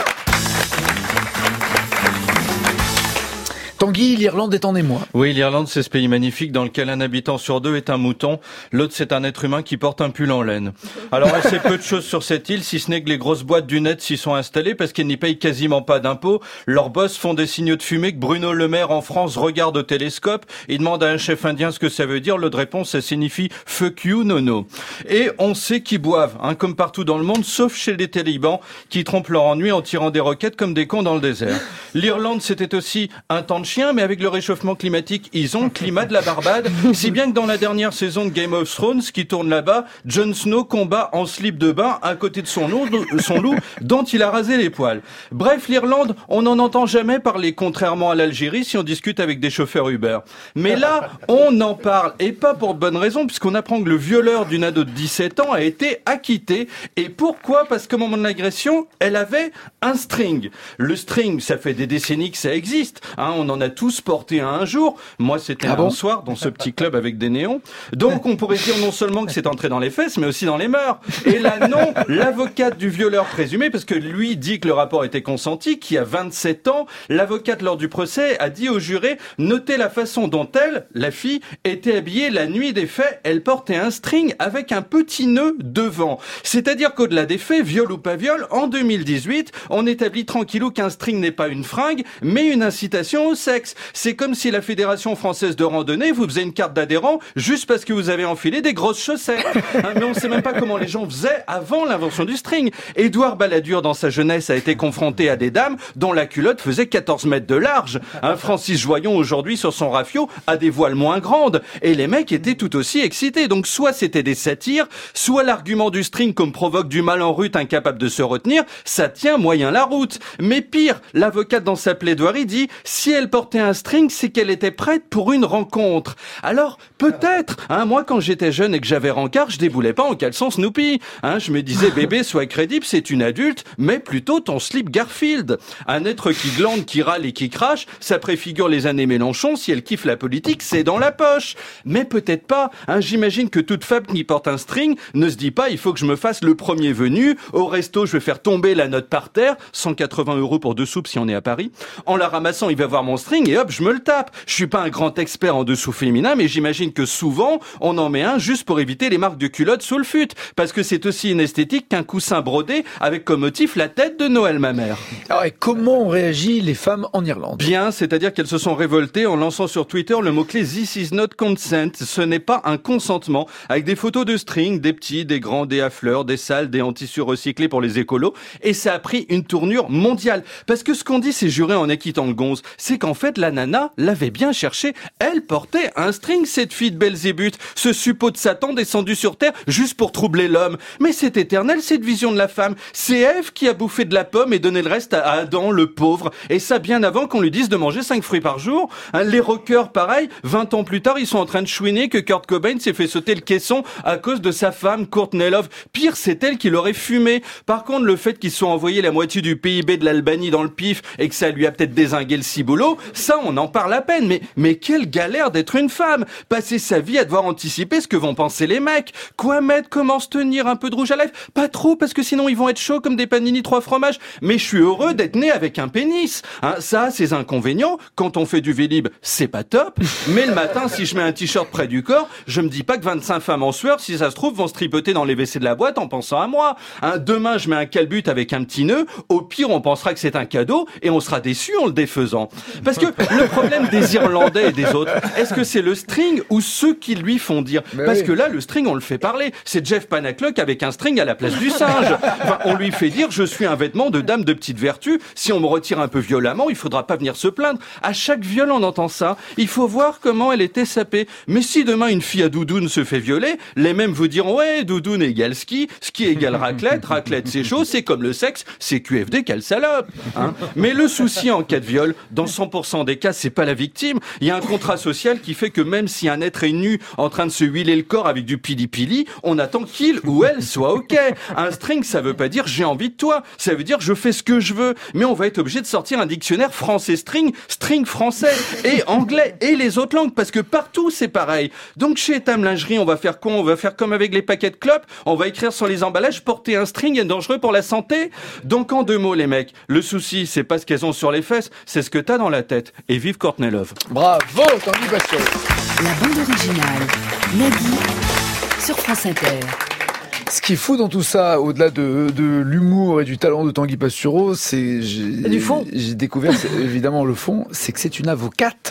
Tanguy, l'Irlande est en émoi. Oui, l'Irlande, c'est ce pays magnifique dans lequel un habitant sur deux est un mouton. L'autre, c'est un être humain qui porte un pull en laine. Alors, on sait peu de choses sur cette île, si ce n'est que les grosses boîtes du net s'y sont installées parce qu'elles n'y payent quasiment pas d'impôts. Leurs boss font des signaux de fumée que Bruno Le Maire en France regarde au télescope. Il demande à un chef indien ce que ça veut dire. L'autre réponse, ça signifie « fuck you, nono ». Et on sait qu'ils boivent, hein, comme partout dans le monde, sauf chez les talibans qui trompent leur ennui en tirant des roquettes comme des cons dans le désert. L'Irlande, c'était aussi un temps de chien, mais avec le réchauffement climatique, ils ont le climat de la Barbade, si bien que dans la dernière saison de Game of Thrones, qui tourne là-bas, Jon Snow combat en slip de bain à côté de son loup, son loup dont il a rasé les poils. Bref, l'Irlande, on n'en entend jamais parler, contrairement à l'Algérie, si on discute avec des chauffeurs Uber. Mais là, on en parle, et pas pour de bonnes raisons, puisqu'on apprend que le violeur d'une ado de dix-sept ans a été acquitté. Et pourquoi ? Parce qu'au moment de l'agression, elle avait un string. Le string, ça fait des décennies que ça existe, hein, on en a tous porté un jour. Moi, c'était ah un bon soir dans ce petit club avec des néons. Donc, on pourrait dire non seulement que c'est entré dans les fesses, mais aussi dans les mœurs. Et là, non, l'avocate du violeur présumé, parce que lui dit que le rapport était consenti, qui a vingt-sept ans, l'avocate lors du procès a dit au juré, notez la façon dont elle, la fille, était habillée la nuit des faits. Elle portait un string avec un petit nœud devant. C'est-à-dire qu'au-delà des faits, viol ou pas viol, en deux mille dix-huit, on établit tranquillou qu'un string n'est pas une fringue, mais une incitation au sexe. C'est comme si la Fédération française de randonnée vous faisait une carte d'adhérent juste parce que vous avez enfilé des grosses chaussettes. Hein, mais on sait même pas comment les gens faisaient avant l'invention du string. Édouard Balladur, dans sa jeunesse, a été confronté à des dames dont la culotte faisait quatorze mètres de large. Hein, Francis Joyon, aujourd'hui, sur son rafio, a des voiles moins grandes. Et les mecs étaient tout aussi excités. Donc soit c'était des satires, soit l'argument du string comme provoque du mal en rute incapable de se retenir, ça tient moyen la route. Mais pire, l'avocate dans sa plaidoirie dit, si elle portait un string, c'est qu'elle était prête pour une rencontre. Alors, peut-être, hein, moi quand j'étais jeune et que j'avais rencard, je déboulais pas en caleçon Snoopy. Hein, je me disais, bébé, sois crédible, c'est une adulte, mais plutôt ton slip Garfield. Un être qui glande, qui râle et qui crache, ça préfigure les années Mélenchon, si elle kiffe la politique, c'est dans la poche. Mais peut-être pas, hein, j'imagine que toute femme qui porte un string ne se dit pas, il faut que je me fasse le premier venu, au resto je vais faire tomber la note par terre, cent quatre-vingts euros pour deux soupes si on est à Paris. En la ramassant, il va voir mon string et hop, je me le tape. Je suis pas un grand expert en dessous féminin, mais j'imagine que souvent, on en met un juste pour éviter les marques de culottes sous le fut, parce que c'est aussi une esthétique qu'un coussin brodé avec comme motif la tête de Noël, ma mère. Alors, et comment ont réagi les femmes en Irlande? Bien, c'est-à-dire qu'elles se sont révoltées en lançant sur Twitter le mot-clé This is not consent. Ce n'est pas un consentement, avec des photos de string, des petits, des grands, des à fleurs, des sales, des en tissu recyclé pour les écolos, et ça a pris une tournure mondiale. Parce que ce qu'on dit, c'est juré en acquittant le gonze, c'est qu'en fait, la nana l'avait bien cherché. Elle portait un string, cette fille de Belzébuth, ce suppôt de Satan descendu sur terre juste pour troubler l'homme. Mais c'est éternel, cette vision de la femme. C'est Ève qui a bouffé de la pomme et donné le reste à Adam, le pauvre. Et ça bien avant qu'on lui dise de manger cinq fruits par jour. Hein, les rockers, pareil, vingt ans plus tard, ils sont en train de chouiner que Kurt Cobain s'est fait sauter le caisson à cause de sa femme, Courtney Love. Pire, c'est elle qui l'aurait fumé. Par contre, le fait qu'ils soient envoyé la moitié du P I B de l'Albanie dans le pif et que ça lui a peut-être dézingué le ciboulot, ça, on en parle à peine. Mais, mais quelle galère d'être une femme. Passer sa vie à devoir anticiper ce que vont penser les mecs. Quoi mettre, comment se tenir, un peu de rouge à lèvres? Pas trop, parce que sinon ils vont être chauds comme des panini trois fromages. Mais je suis heureux d'être né avec un pénis. Hein, ça a ses inconvénients. Quand on fait du vélib, c'est pas top. Mais le matin, si je mets un t-shirt près du corps, je me dis pas que vingt-cinq femmes en sueur, si ça se trouve, vont se tripoter dans les W C de la boîte en pensant à moi. Hein, demain, je mets un calbut avec un petit nœud. Au pire, on pensera que c'est un cadeau et on sera déçu en le défaisant. Parce que le problème des Irlandais et des autres, est-ce que c'est le string ou ceux qui lui font dire? Mais Parce oui. que là, le string, on le fait parler. C'est Jeff Panaclock avec un string à la place du singe. Enfin, on lui fait dire, je suis un vêtement de dame de petite vertu. Si on me retire un peu violemment, il faudra pas venir se plaindre. À chaque viol, on entend ça. Il faut voir comment elle était sapée. Mais si demain une fille à doudoune se fait violer, les mêmes vous diront, ouais, doudoune égale ski, ski égale raclette, raclette c'est chaud, c'est comme le sexe, c'est Q F D, quelle salope, hein. Mais le souci en cas de viol, dans cent pour cent des cas, c'est pas la victime. Il y a un contrat social qui fait que même si un être est nu en train de se huiler le corps avec du pili-pili, on attend qu'il ou elle soit ok. Un string, ça veut pas dire j'ai envie de toi. Ça veut dire je fais ce que je veux. Mais on va être obligé de sortir un dictionnaire français string, string français et anglais et les autres langues parce que partout c'est pareil. Donc chez Etam Lingerie, on va faire quoi? On va faire comme avec les paquets de clopes. On va écrire sur les emballages porter un string est dangereux pour la santé. Donc en deux mots les mecs, le souci c'est pas ce qu'elles ont sur les fesses, c'est ce que t'as dans la tête. Et vive Courtney Love. Bravo, Tanguy Bastureau. La bande originale, Nagui, sur France Inter. Ce qui est fou dans tout ça, au-delà de, de l'humour et du talent de Tanguy Bastureau, c'est j'ai, du fond. J'ai découvert évidemment le fond, c'est que c'est une avocate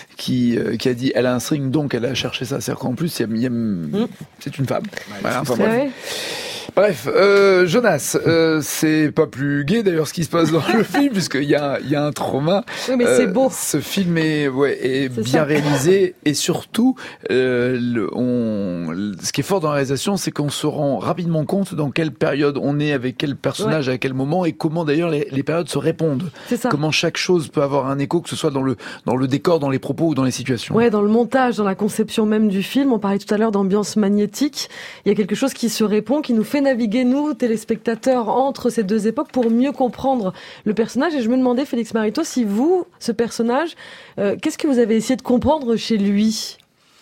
qui euh, qui a dit, elle a un string donc elle a cherché ça. C'est-à-dire qu'en plus, il y a, il y a, mmh. c'est une femme. Voilà, enfin, bref. Ouais. Bref, euh, Jonas, euh, c'est pas plus gai d'ailleurs ce qui se passe dans le film puisqu'il y a il y a un trauma. Oui, mais euh, c'est beau. Ce film est ouais est c'est bien ça. réalisé et surtout euh, le, on ce qui est fort dans la réalisation, c'est qu'on se rend rapidement compte dans quelle période on est, avec quel personnage, ouais. à quel moment et comment d'ailleurs les, les périodes se répondent. C'est ça. Comment chaque chose peut avoir un écho, que ce soit dans le dans le décor, dans les propos ou dans les situations. Ouais, dans le montage, dans la conception même du film. On parlait tout à l'heure d'ambiance magnétique. Il y a quelque chose qui se répond, qui nous fait naviguer nous, téléspectateurs, entre ces deux époques pour mieux comprendre le personnage. Et je me demandais, Félix Marito, si vous, ce personnage, euh, qu'est-ce que vous avez essayé de comprendre chez lui?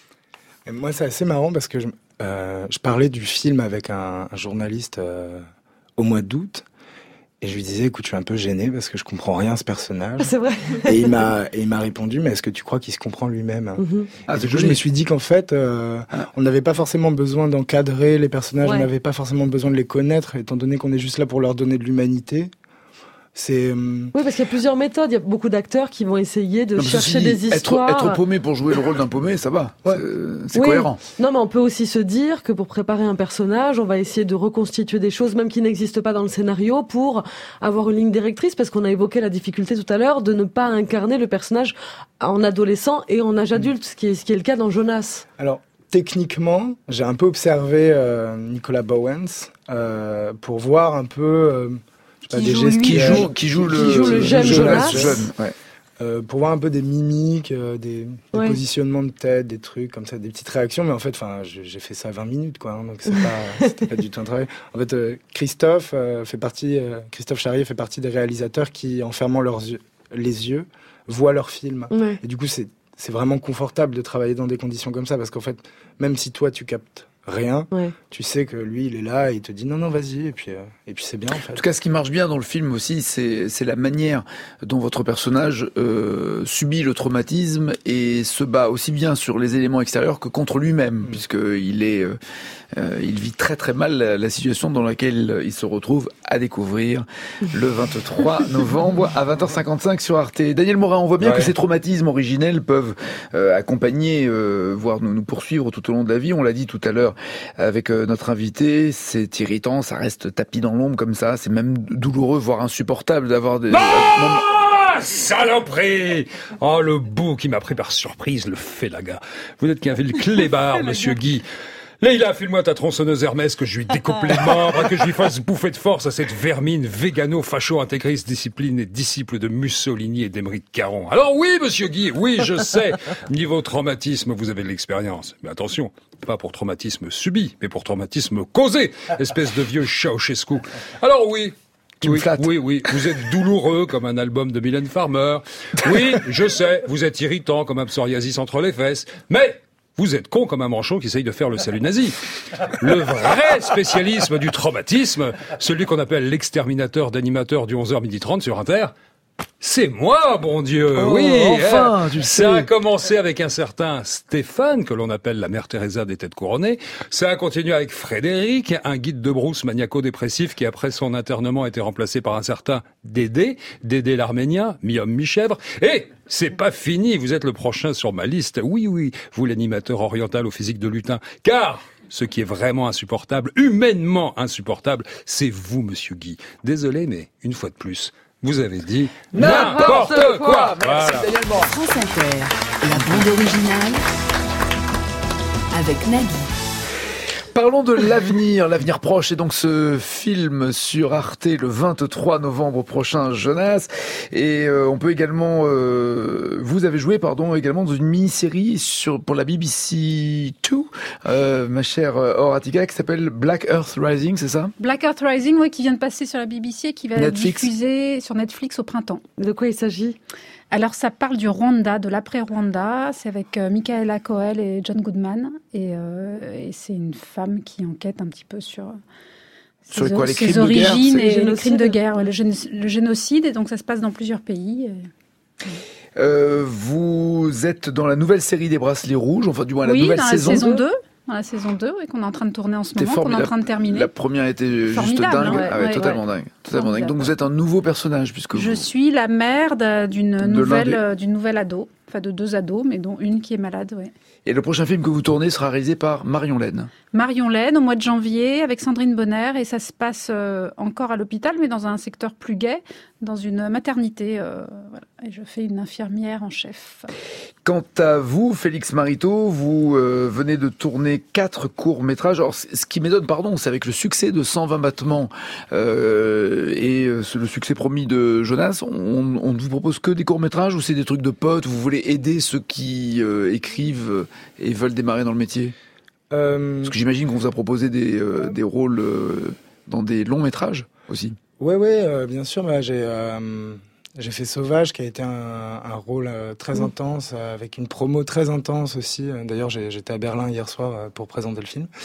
Et moi, c'est assez marrant parce que je, euh, je parlais du film avec un, un journaliste euh, au mois d'août. Et je lui disais, écoute, je suis un peu gêné parce que je comprends rien à ce personnage. C'est vrai. Et il m'a, et il m'a répondu, mais est-ce que tu crois qu'il se comprend lui-même? Mm-hmm. Ah, du coup, je me suis dit qu'en fait, euh, ah. on n'avait pas forcément besoin d'encadrer les personnages, ouais. on n'avait pas forcément besoin de les connaître, étant donné qu'on est juste là pour leur donner de l'humanité. C'est... Oui, parce qu'il y a plusieurs méthodes. Il y a beaucoup d'acteurs qui vont essayer de non, chercher dit, des histoires. Être, être paumé pour jouer le rôle d'un paumé, ça va. Ouais. C'est, c'est oui. cohérent. Non, mais on peut aussi se dire que pour préparer un personnage, on va essayer de reconstituer des choses, même qui n'existent pas dans le scénario, pour avoir une ligne directrice, parce qu'on a évoqué la difficulté tout à l'heure de ne pas incarner le personnage en adolescent et en âge adulte, ce qui est, ce qui est le cas dans Jonas. Alors, techniquement, j'ai un peu observé euh, Nicolas Bowens euh, pour voir un peu... Euh, Qui, des joue gestes lui, qui, joue, qui joue le, qui joue le jeune Jonas. Jeune, ouais. euh, pour voir un peu des mimiques, euh, des, des Ouais. positionnements de tête, des trucs comme ça, des petites réactions. Mais en fait, enfin, j'ai fait ça vingt minutes, quoi. Hein, donc c'est pas, c'était pas du tout un travail. En fait, euh, Christophe euh, fait partie, euh, Christophe Charrier fait partie des réalisateurs qui, en fermant leurs yeux, les yeux, voient leurs films. Ouais. Et du coup, c'est c'est vraiment confortable de travailler dans des conditions comme ça, parce qu'en fait, même si toi tu captes rien, Ouais. tu sais que lui il est là et il te dit non non vas-y, et puis euh, et puis c'est bien en fait. En tout cas, ce qui marche bien dans le film aussi, c'est c'est la manière dont votre personnage euh, subit le traumatisme et se bat aussi bien sur les éléments extérieurs que contre lui-même, mmh. puisque il est euh, euh, il vit très très mal la, la situation dans laquelle il se retrouve, à découvrir le vingt-trois novembre à vingt heures cinquante-cinq sur Arte. Daniel Morin, on voit bien ouais. que ces traumatismes originels peuvent euh, accompagner, euh, voire nous, nous poursuivre tout au long de la vie. On l'a dit tout à l'heure avec euh, notre invité, c'est irritant, ça reste tapis dans l'ombre comme ça, c'est même douloureux, voire insupportable d'avoir des... Ah, saloperie! Oh, le bout qui m'a pris par surprise, le félaga. Vous n'êtes qu'un vil clébard, monsieur Guy. Leïla, file-moi ta tronçonneuse Hermès, que je lui découpe les membres, que je lui fasse bouffer de force à cette vermine végano, facho, intégriste, discipline et disciple de Mussolini et d'Émeric Caron. Alors oui, monsieur Guy, oui, je sais. Niveau traumatisme, vous avez de l'expérience. Mais attention, pas pour traumatisme subi, mais pour traumatisme causé. Espèce de vieux Ceausescu. Alors oui. Oui, oui, oui, vous êtes douloureux comme un album de Mylène Farmer. Oui, je sais, vous êtes irritant comme un psoriasis entre les fesses. Mais vous êtes con comme un manchot qui essaye de faire le salut nazi. Le vrai spécialisme du traumatisme, celui qu'on appelle l'exterminateur d'animateurs du onze heures trente sur Inter, c'est moi, bon Dieu, oh, oui. Enfin, hein. tu Ça sais. a commencé avec un certain Stéphane, que l'on appelle la mère Teresa des têtes couronnées. Ça a continué avec Frédéric, un guide de brousse maniaco-dépressif qui, après son internement, a été remplacé par un certain Dédé, Dédé l'Arménien, mi-homme, mi-chèvre. Et c'est pas fini, vous êtes le prochain sur ma liste. Oui, oui, vous l'animateur oriental au physique de lutin. Car ce qui est vraiment insupportable, humainement insupportable, c'est vous, monsieur Guy. Désolé, mais une fois de plus, vous avez dit n'importe quoi, quoi. Merci voilà. Daniel Morin. France Inter, la bande originale avec Nagui. Parlons de l'avenir, l'avenir proche, et donc ce film sur Arte le vingt-trois novembre prochain, Jonas. Et euh, on peut également, euh, vous avez joué, pardon, également dans une mini-série sur pour la B B C deux, euh, ma chère Horatika, qui s'appelle Black Earth Rising, c'est ça? Black Earth Rising, oui, qui vient de passer sur la B B C, qui va Netflix. diffuser sur Netflix au printemps. De quoi il s'agit? Alors, ça parle du Rwanda, de l'après-Rwanda. C'est avec euh, Michaela Coel et John Goodman. Et, euh, et c'est une femme qui enquête un petit peu sur, sur ses, quoi, les ses crimes origines de guerre, et les crimes de guerre, ouais, le, géno- le génocide. Et donc, ça se passe dans plusieurs pays. Et... Euh, vous êtes dans la nouvelle série des Bracelets Rouges, enfin du moins la oui, nouvelle dans saison, la saison deux. Dans la saison deux, oui, qu'on est en train de tourner en ce moment, qu'on est en train de terminer. La première était juste Formidable, dingue, hein, ouais, ah ouais, ouais, totalement ouais. dingue, totalement dingue. Donc vous êtes un nouveau personnage puisque Je vous... suis la mère de- d'une De nouvelle, l'un des- euh, d'une nouvelle ado, enfin de deux ados, mais dont une qui est malade, oui. Et le prochain film que vous tournez sera réalisé par Marion Laine. Marion Laine, au mois de janvier, avec Sandrine Bonner, et ça se passe euh, encore à l'hôpital, mais dans un secteur plus gai, dans une maternité. Euh, voilà. Et je fais une infirmière en chef. Quant à vous, Félix Marito, vous euh, venez de tourner quatre courts-métrages. Alors, c- ce qui m'étonne, pardon, c'est avec le succès de cent vingt battements euh, et euh, le succès promis de Jonas, on, on ne vous propose que des courts-métrages ou c'est des trucs de potes? Vous voulez aider ceux qui euh, écrivent et veulent démarrer dans le métier? Euh, Parce que j'imagine qu'on vous a proposé des, euh, des rôles euh, dans des longs-métrages aussi. Ouais, ouais, euh, bien sûr. Bah, j'ai euh, j'ai fait Sauvage, qui a été un, un rôle euh, très intense, euh, avec une promo très intense aussi. Euh, D'ailleurs, j'ai- j'étais à Berlin hier soir euh, pour présenter le film.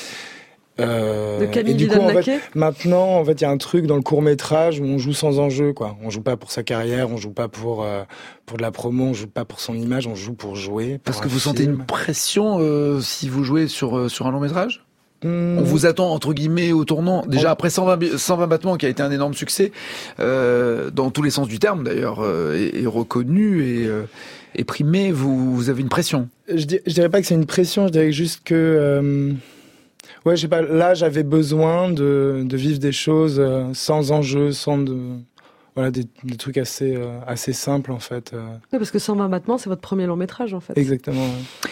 Euh, De Camille et du coup, en Vidal-Naquet. fait, maintenant, en fait, il y a un truc dans le court métrage où on joue sans enjeu, quoi. On joue pas pour sa carrière, on joue pas pour euh, pour de la promo, on joue pas pour son image, on joue pour jouer. pour Parce que un vous sentez film. une pression euh, si vous jouez sur, euh, sur un long-métrage? Hmm. On vous attend entre guillemets au tournant. Déjà On- après cent vingt, bi- cent vingt battements qui a été un énorme succès, euh, dans tous les sens du terme d'ailleurs, euh, et, et reconnu et, euh, et primé, vous, vous avez une pression. Je, dir- je dirais pas que c'est une pression, je dirais juste que euh, ouais, je sais pas, là j'avais besoin de, de vivre des choses euh, sans enjeu, sans de voilà des, des trucs assez euh, assez simples en fait. euh. Oui, parce que cent vingt battements, c'est votre premier long métrage en fait. Exactement. Ouais.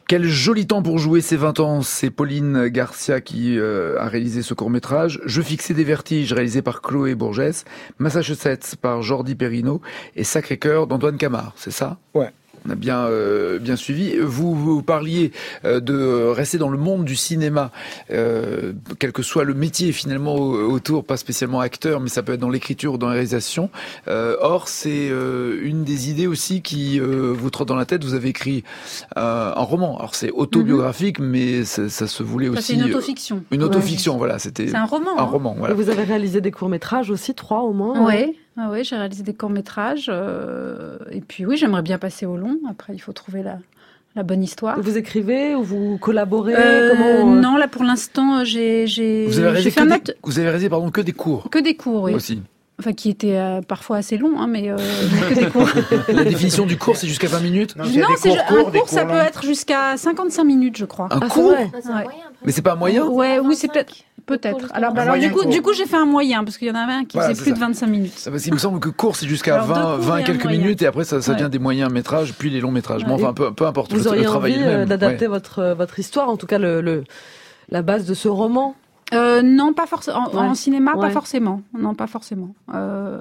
Quel joli temps pour jouer ses vingt ans. C'est Pauline Garcia qui euh, a réalisé ce court-métrage. Je fixais des vertiges, réalisé par Chloé Bourgès. Massachusetts par Jordi Perrino. Et Sacré-Cœur d'Antoine Camard. C'est ça ? Ouais. On a bien euh, bien suivi. Vous, vous parliez euh, de rester dans le monde du cinéma, euh, quel que soit le métier finalement autour, pas spécialement acteur, mais ça peut être dans l'écriture ou dans la réalisation. Euh, or, c'est euh, une des idées aussi qui euh, vous trotte dans la tête. Vous avez écrit euh, un roman. Alors c'est autobiographique, mm-hmm. mais ça, ça se voulait aussi. Ça, c'est une autofiction. Euh, une autofiction, ouais. Voilà. C'était. C'est un roman. Un hein. roman. Voilà. Et vous avez réalisé des courts métrages aussi, trois au moins. Oui. Hein. Ah oui, j'ai réalisé des courts-métrages. Euh, et puis oui, j'aimerais bien passer au long. Après, il faut trouver la, la bonne histoire. Vous écrivez ou vous collaborez euh, Comment, euh... Non, là pour l'instant, j'ai, j'ai, vous avez réalisé, j'ai fait que, un des, autre... vous avez réalisé pardon, que des cours Que des cours, oui. Aussi. Enfin, qui étaient euh, parfois assez longs, hein, mais, euh, mais que des cours. La définition du cours, c'est jusqu'à vingt minutes Non, non c'est cours, cours, un cours, ça cours, peut là. être jusqu'à cinquante-cinq minutes, je crois. Un ah, cours ouais. C'est un moyen, mais c'est pas un moyen Ouais, oui, c'est peut-être... Peut-être. Alors, bah, alors du coup, du coup, j'ai fait un moyen parce qu'il y en avait un qui voilà, faisait plus ça. de vingt-cinq minutes. Ça, parce qu'il me semble que court c'est jusqu'à vingt, vingt et quelques minutes et après ça, ça ouais. devient des moyens métrages puis les longs métrages. Bon, enfin, peu, peu importe. Vous le, auriez le travail envie même. d'adapter ouais. votre votre histoire, en tout cas le, le la base de ce roman. Euh, non, pas forcément. En, ouais. en cinéma, ouais. pas forcément. Non, pas forcément. Euh...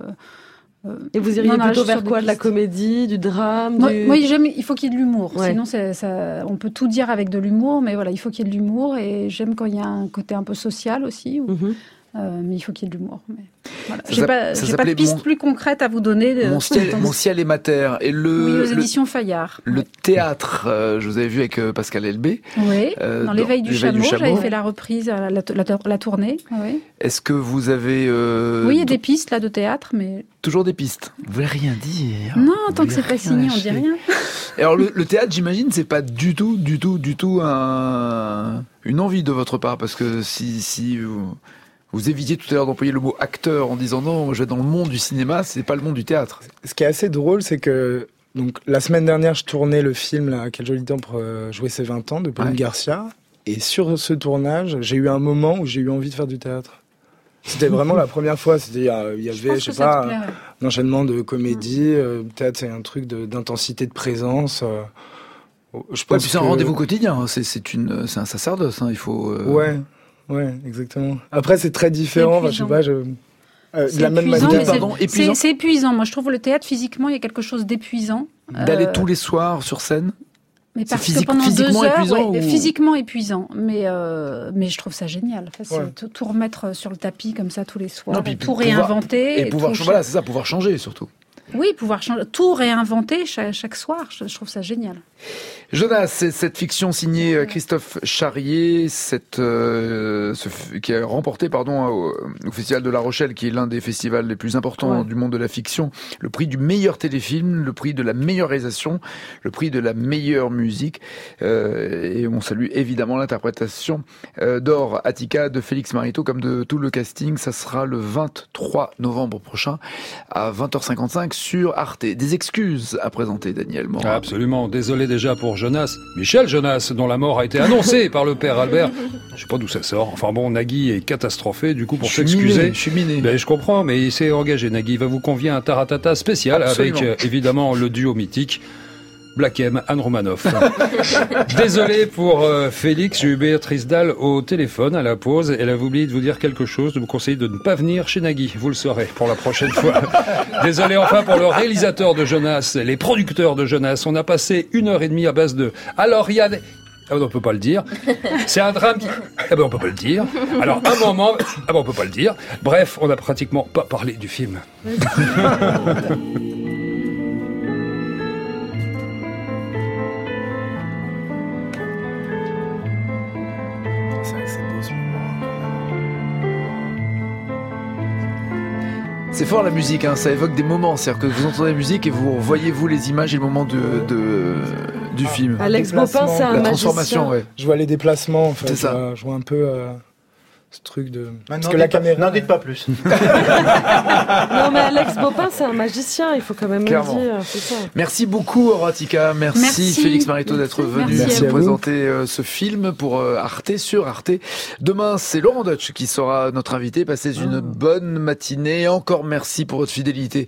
Et vous iriez non, non, plutôt vers quoi ? De la comédie, du drame Moi, du... moi j'aime, il faut qu'il y ait de l'humour. Ouais. Sinon, c'est, ça, on peut tout dire avec de l'humour, mais voilà, il faut qu'il y ait de l'humour. Et j'aime quand il y a un côté un peu social aussi. Ou... Mm-hmm. Euh, mais il faut qu'il y ait de l'humour. Mais voilà. J'ai pas, j'ai pas de piste mon... plus concrète à vous donner. De... Mon ciel, mon ciel est mater. Et le, oui, aux le, éditions Fayard. Le ouais. théâtre, euh, je vous avais vu avec euh, Pascal Elbé. Oui, euh, dans L'éveil du, chameau, du chameau, j'avais fait la reprise, la, la, la, la tournée. Oui. Est-ce que vous avez... Euh, oui, il y a des pistes là de théâtre, mais... Toujours des pistes. Vous voulez rien dire. Non, tant que c'est pas signé, on dit rien. Et alors le, le théâtre, j'imagine, c'est pas du tout, du tout, du tout un, une envie de votre part, parce que si, si vous... Vous évitiez tout à l'heure d'employer le mot acteur en disant non, je vais dans le monde du cinéma, c'est pas le monde du théâtre. Ce qui est assez drôle, c'est que donc la semaine dernière, je tournais le film là, Quel joli temps pour euh, jouer ses vingt ans de Pauline ouais. Garcia, et sur ce tournage, j'ai eu un moment où j'ai eu envie de faire du théâtre. C'était vraiment la première fois. C'était il y, a, il y avait, je, je sais pas, plaît, ouais. un enchaînement de comédie. Euh, théâtre, c'est un truc de, d'intensité de présence. Euh, je pense ouais, puis c'est que... un rendez-vous quotidien. C'est, c'est une, c'est un sacerdoce. Hein, il faut. Euh... Ouais. Ouais, exactement. Après, c'est très différent. Enfin, je sais pas, je... Euh, de la même manière. Pardon, c'est, épuisant. C'est, c'est épuisant. Moi, je trouve le théâtre, physiquement, il y a quelque chose d'épuisant. D'aller euh... tous les soirs sur scène. Mais parce physique, que pendant physiquement deux heures, épuisant ouais, ou... physiquement épuisant, mais euh, mais je trouve ça génial. Enfin, ouais. tout, tout remettre sur le tapis comme ça tous les soirs, non, puis, tout pouvoir, réinventer. Et, et pouvoir, tout voilà, c'est ça, pouvoir changer surtout. Oui, pouvoir changer, tout réinventer chaque, chaque soir. Je, je trouve ça génial. Jonas, c'est cette fiction signée Christophe Charrier, cette, euh, ce, qui a remporté pardon, au, au Festival de La Rochelle, qui est l'un des festivals les plus importants ouais. du monde de la fiction, le prix du meilleur téléfilm, le prix de la meilleure réalisation, le prix de la meilleure musique. Euh, et on salue évidemment l'interprétation euh, d'Or Attica de Félix Marito, comme de tout le casting. Ça sera le vingt-trois novembre prochain à vingt heures cinquante-cinq sur Arte. Des excuses à présenter, Daniel Morin. Absolument. Désolé déjà pour Jonas, Michel Jonas, dont la mort a été annoncée par le père Albert. Je sais pas d'où ça sort. Enfin bon, Nagui est catastrophé, du coup, pour je s'excuser. Miné, je suis miné. Ben, je comprends, mais il s'est engagé, Nagui. Il va vous convier à un taratata spécial. Absolument. Avec, euh, évidemment, le duo mythique. Black M, Anne Romanoff. Désolé pour euh, Félix, j'ai eu Béatrice Dalle au téléphone à la pause. Elle a oublié de vous dire quelque chose, de vous conseiller de ne pas venir chez Nagui. Vous le saurez pour la prochaine fois. Désolé enfin pour le réalisateur de Jonas, les producteurs de Jonas. On a passé une heure et demie à base de... Alors il y a des... Ah ben on peut pas le dire. C'est un drame qui... Ah ben on peut pas le dire. Alors un moment... Ah ben on peut pas le dire. Bref, on a pratiquement pas parlé du film. C'est fort la musique, hein, ça évoque des moments, c'est-à-dire que vous entendez la musique et vous voyez vous les images et le moment de, de du ah, film. Alex Bopin, c'est un la transformation, magicien. Ouais. Je vois les déplacements, en fait. C'est ça. Je vois, je vois un peu euh, ce truc de. Parce que la caméra. N'en dites pas plus. Non mais Alex Bopin, c'est un magicien, il faut quand même Clairement. le dire. C'est ça. Merci beaucoup, Horatica. Merci, Merci Félix Marito d'être Merci. venu Merci nous présenter euh, ce film pour euh, Arte sur Arte. Demain, c'est Laurent Deutsch qui sera notre invité. Passez une oh. bonne matinée. Encore merci pour votre fidélité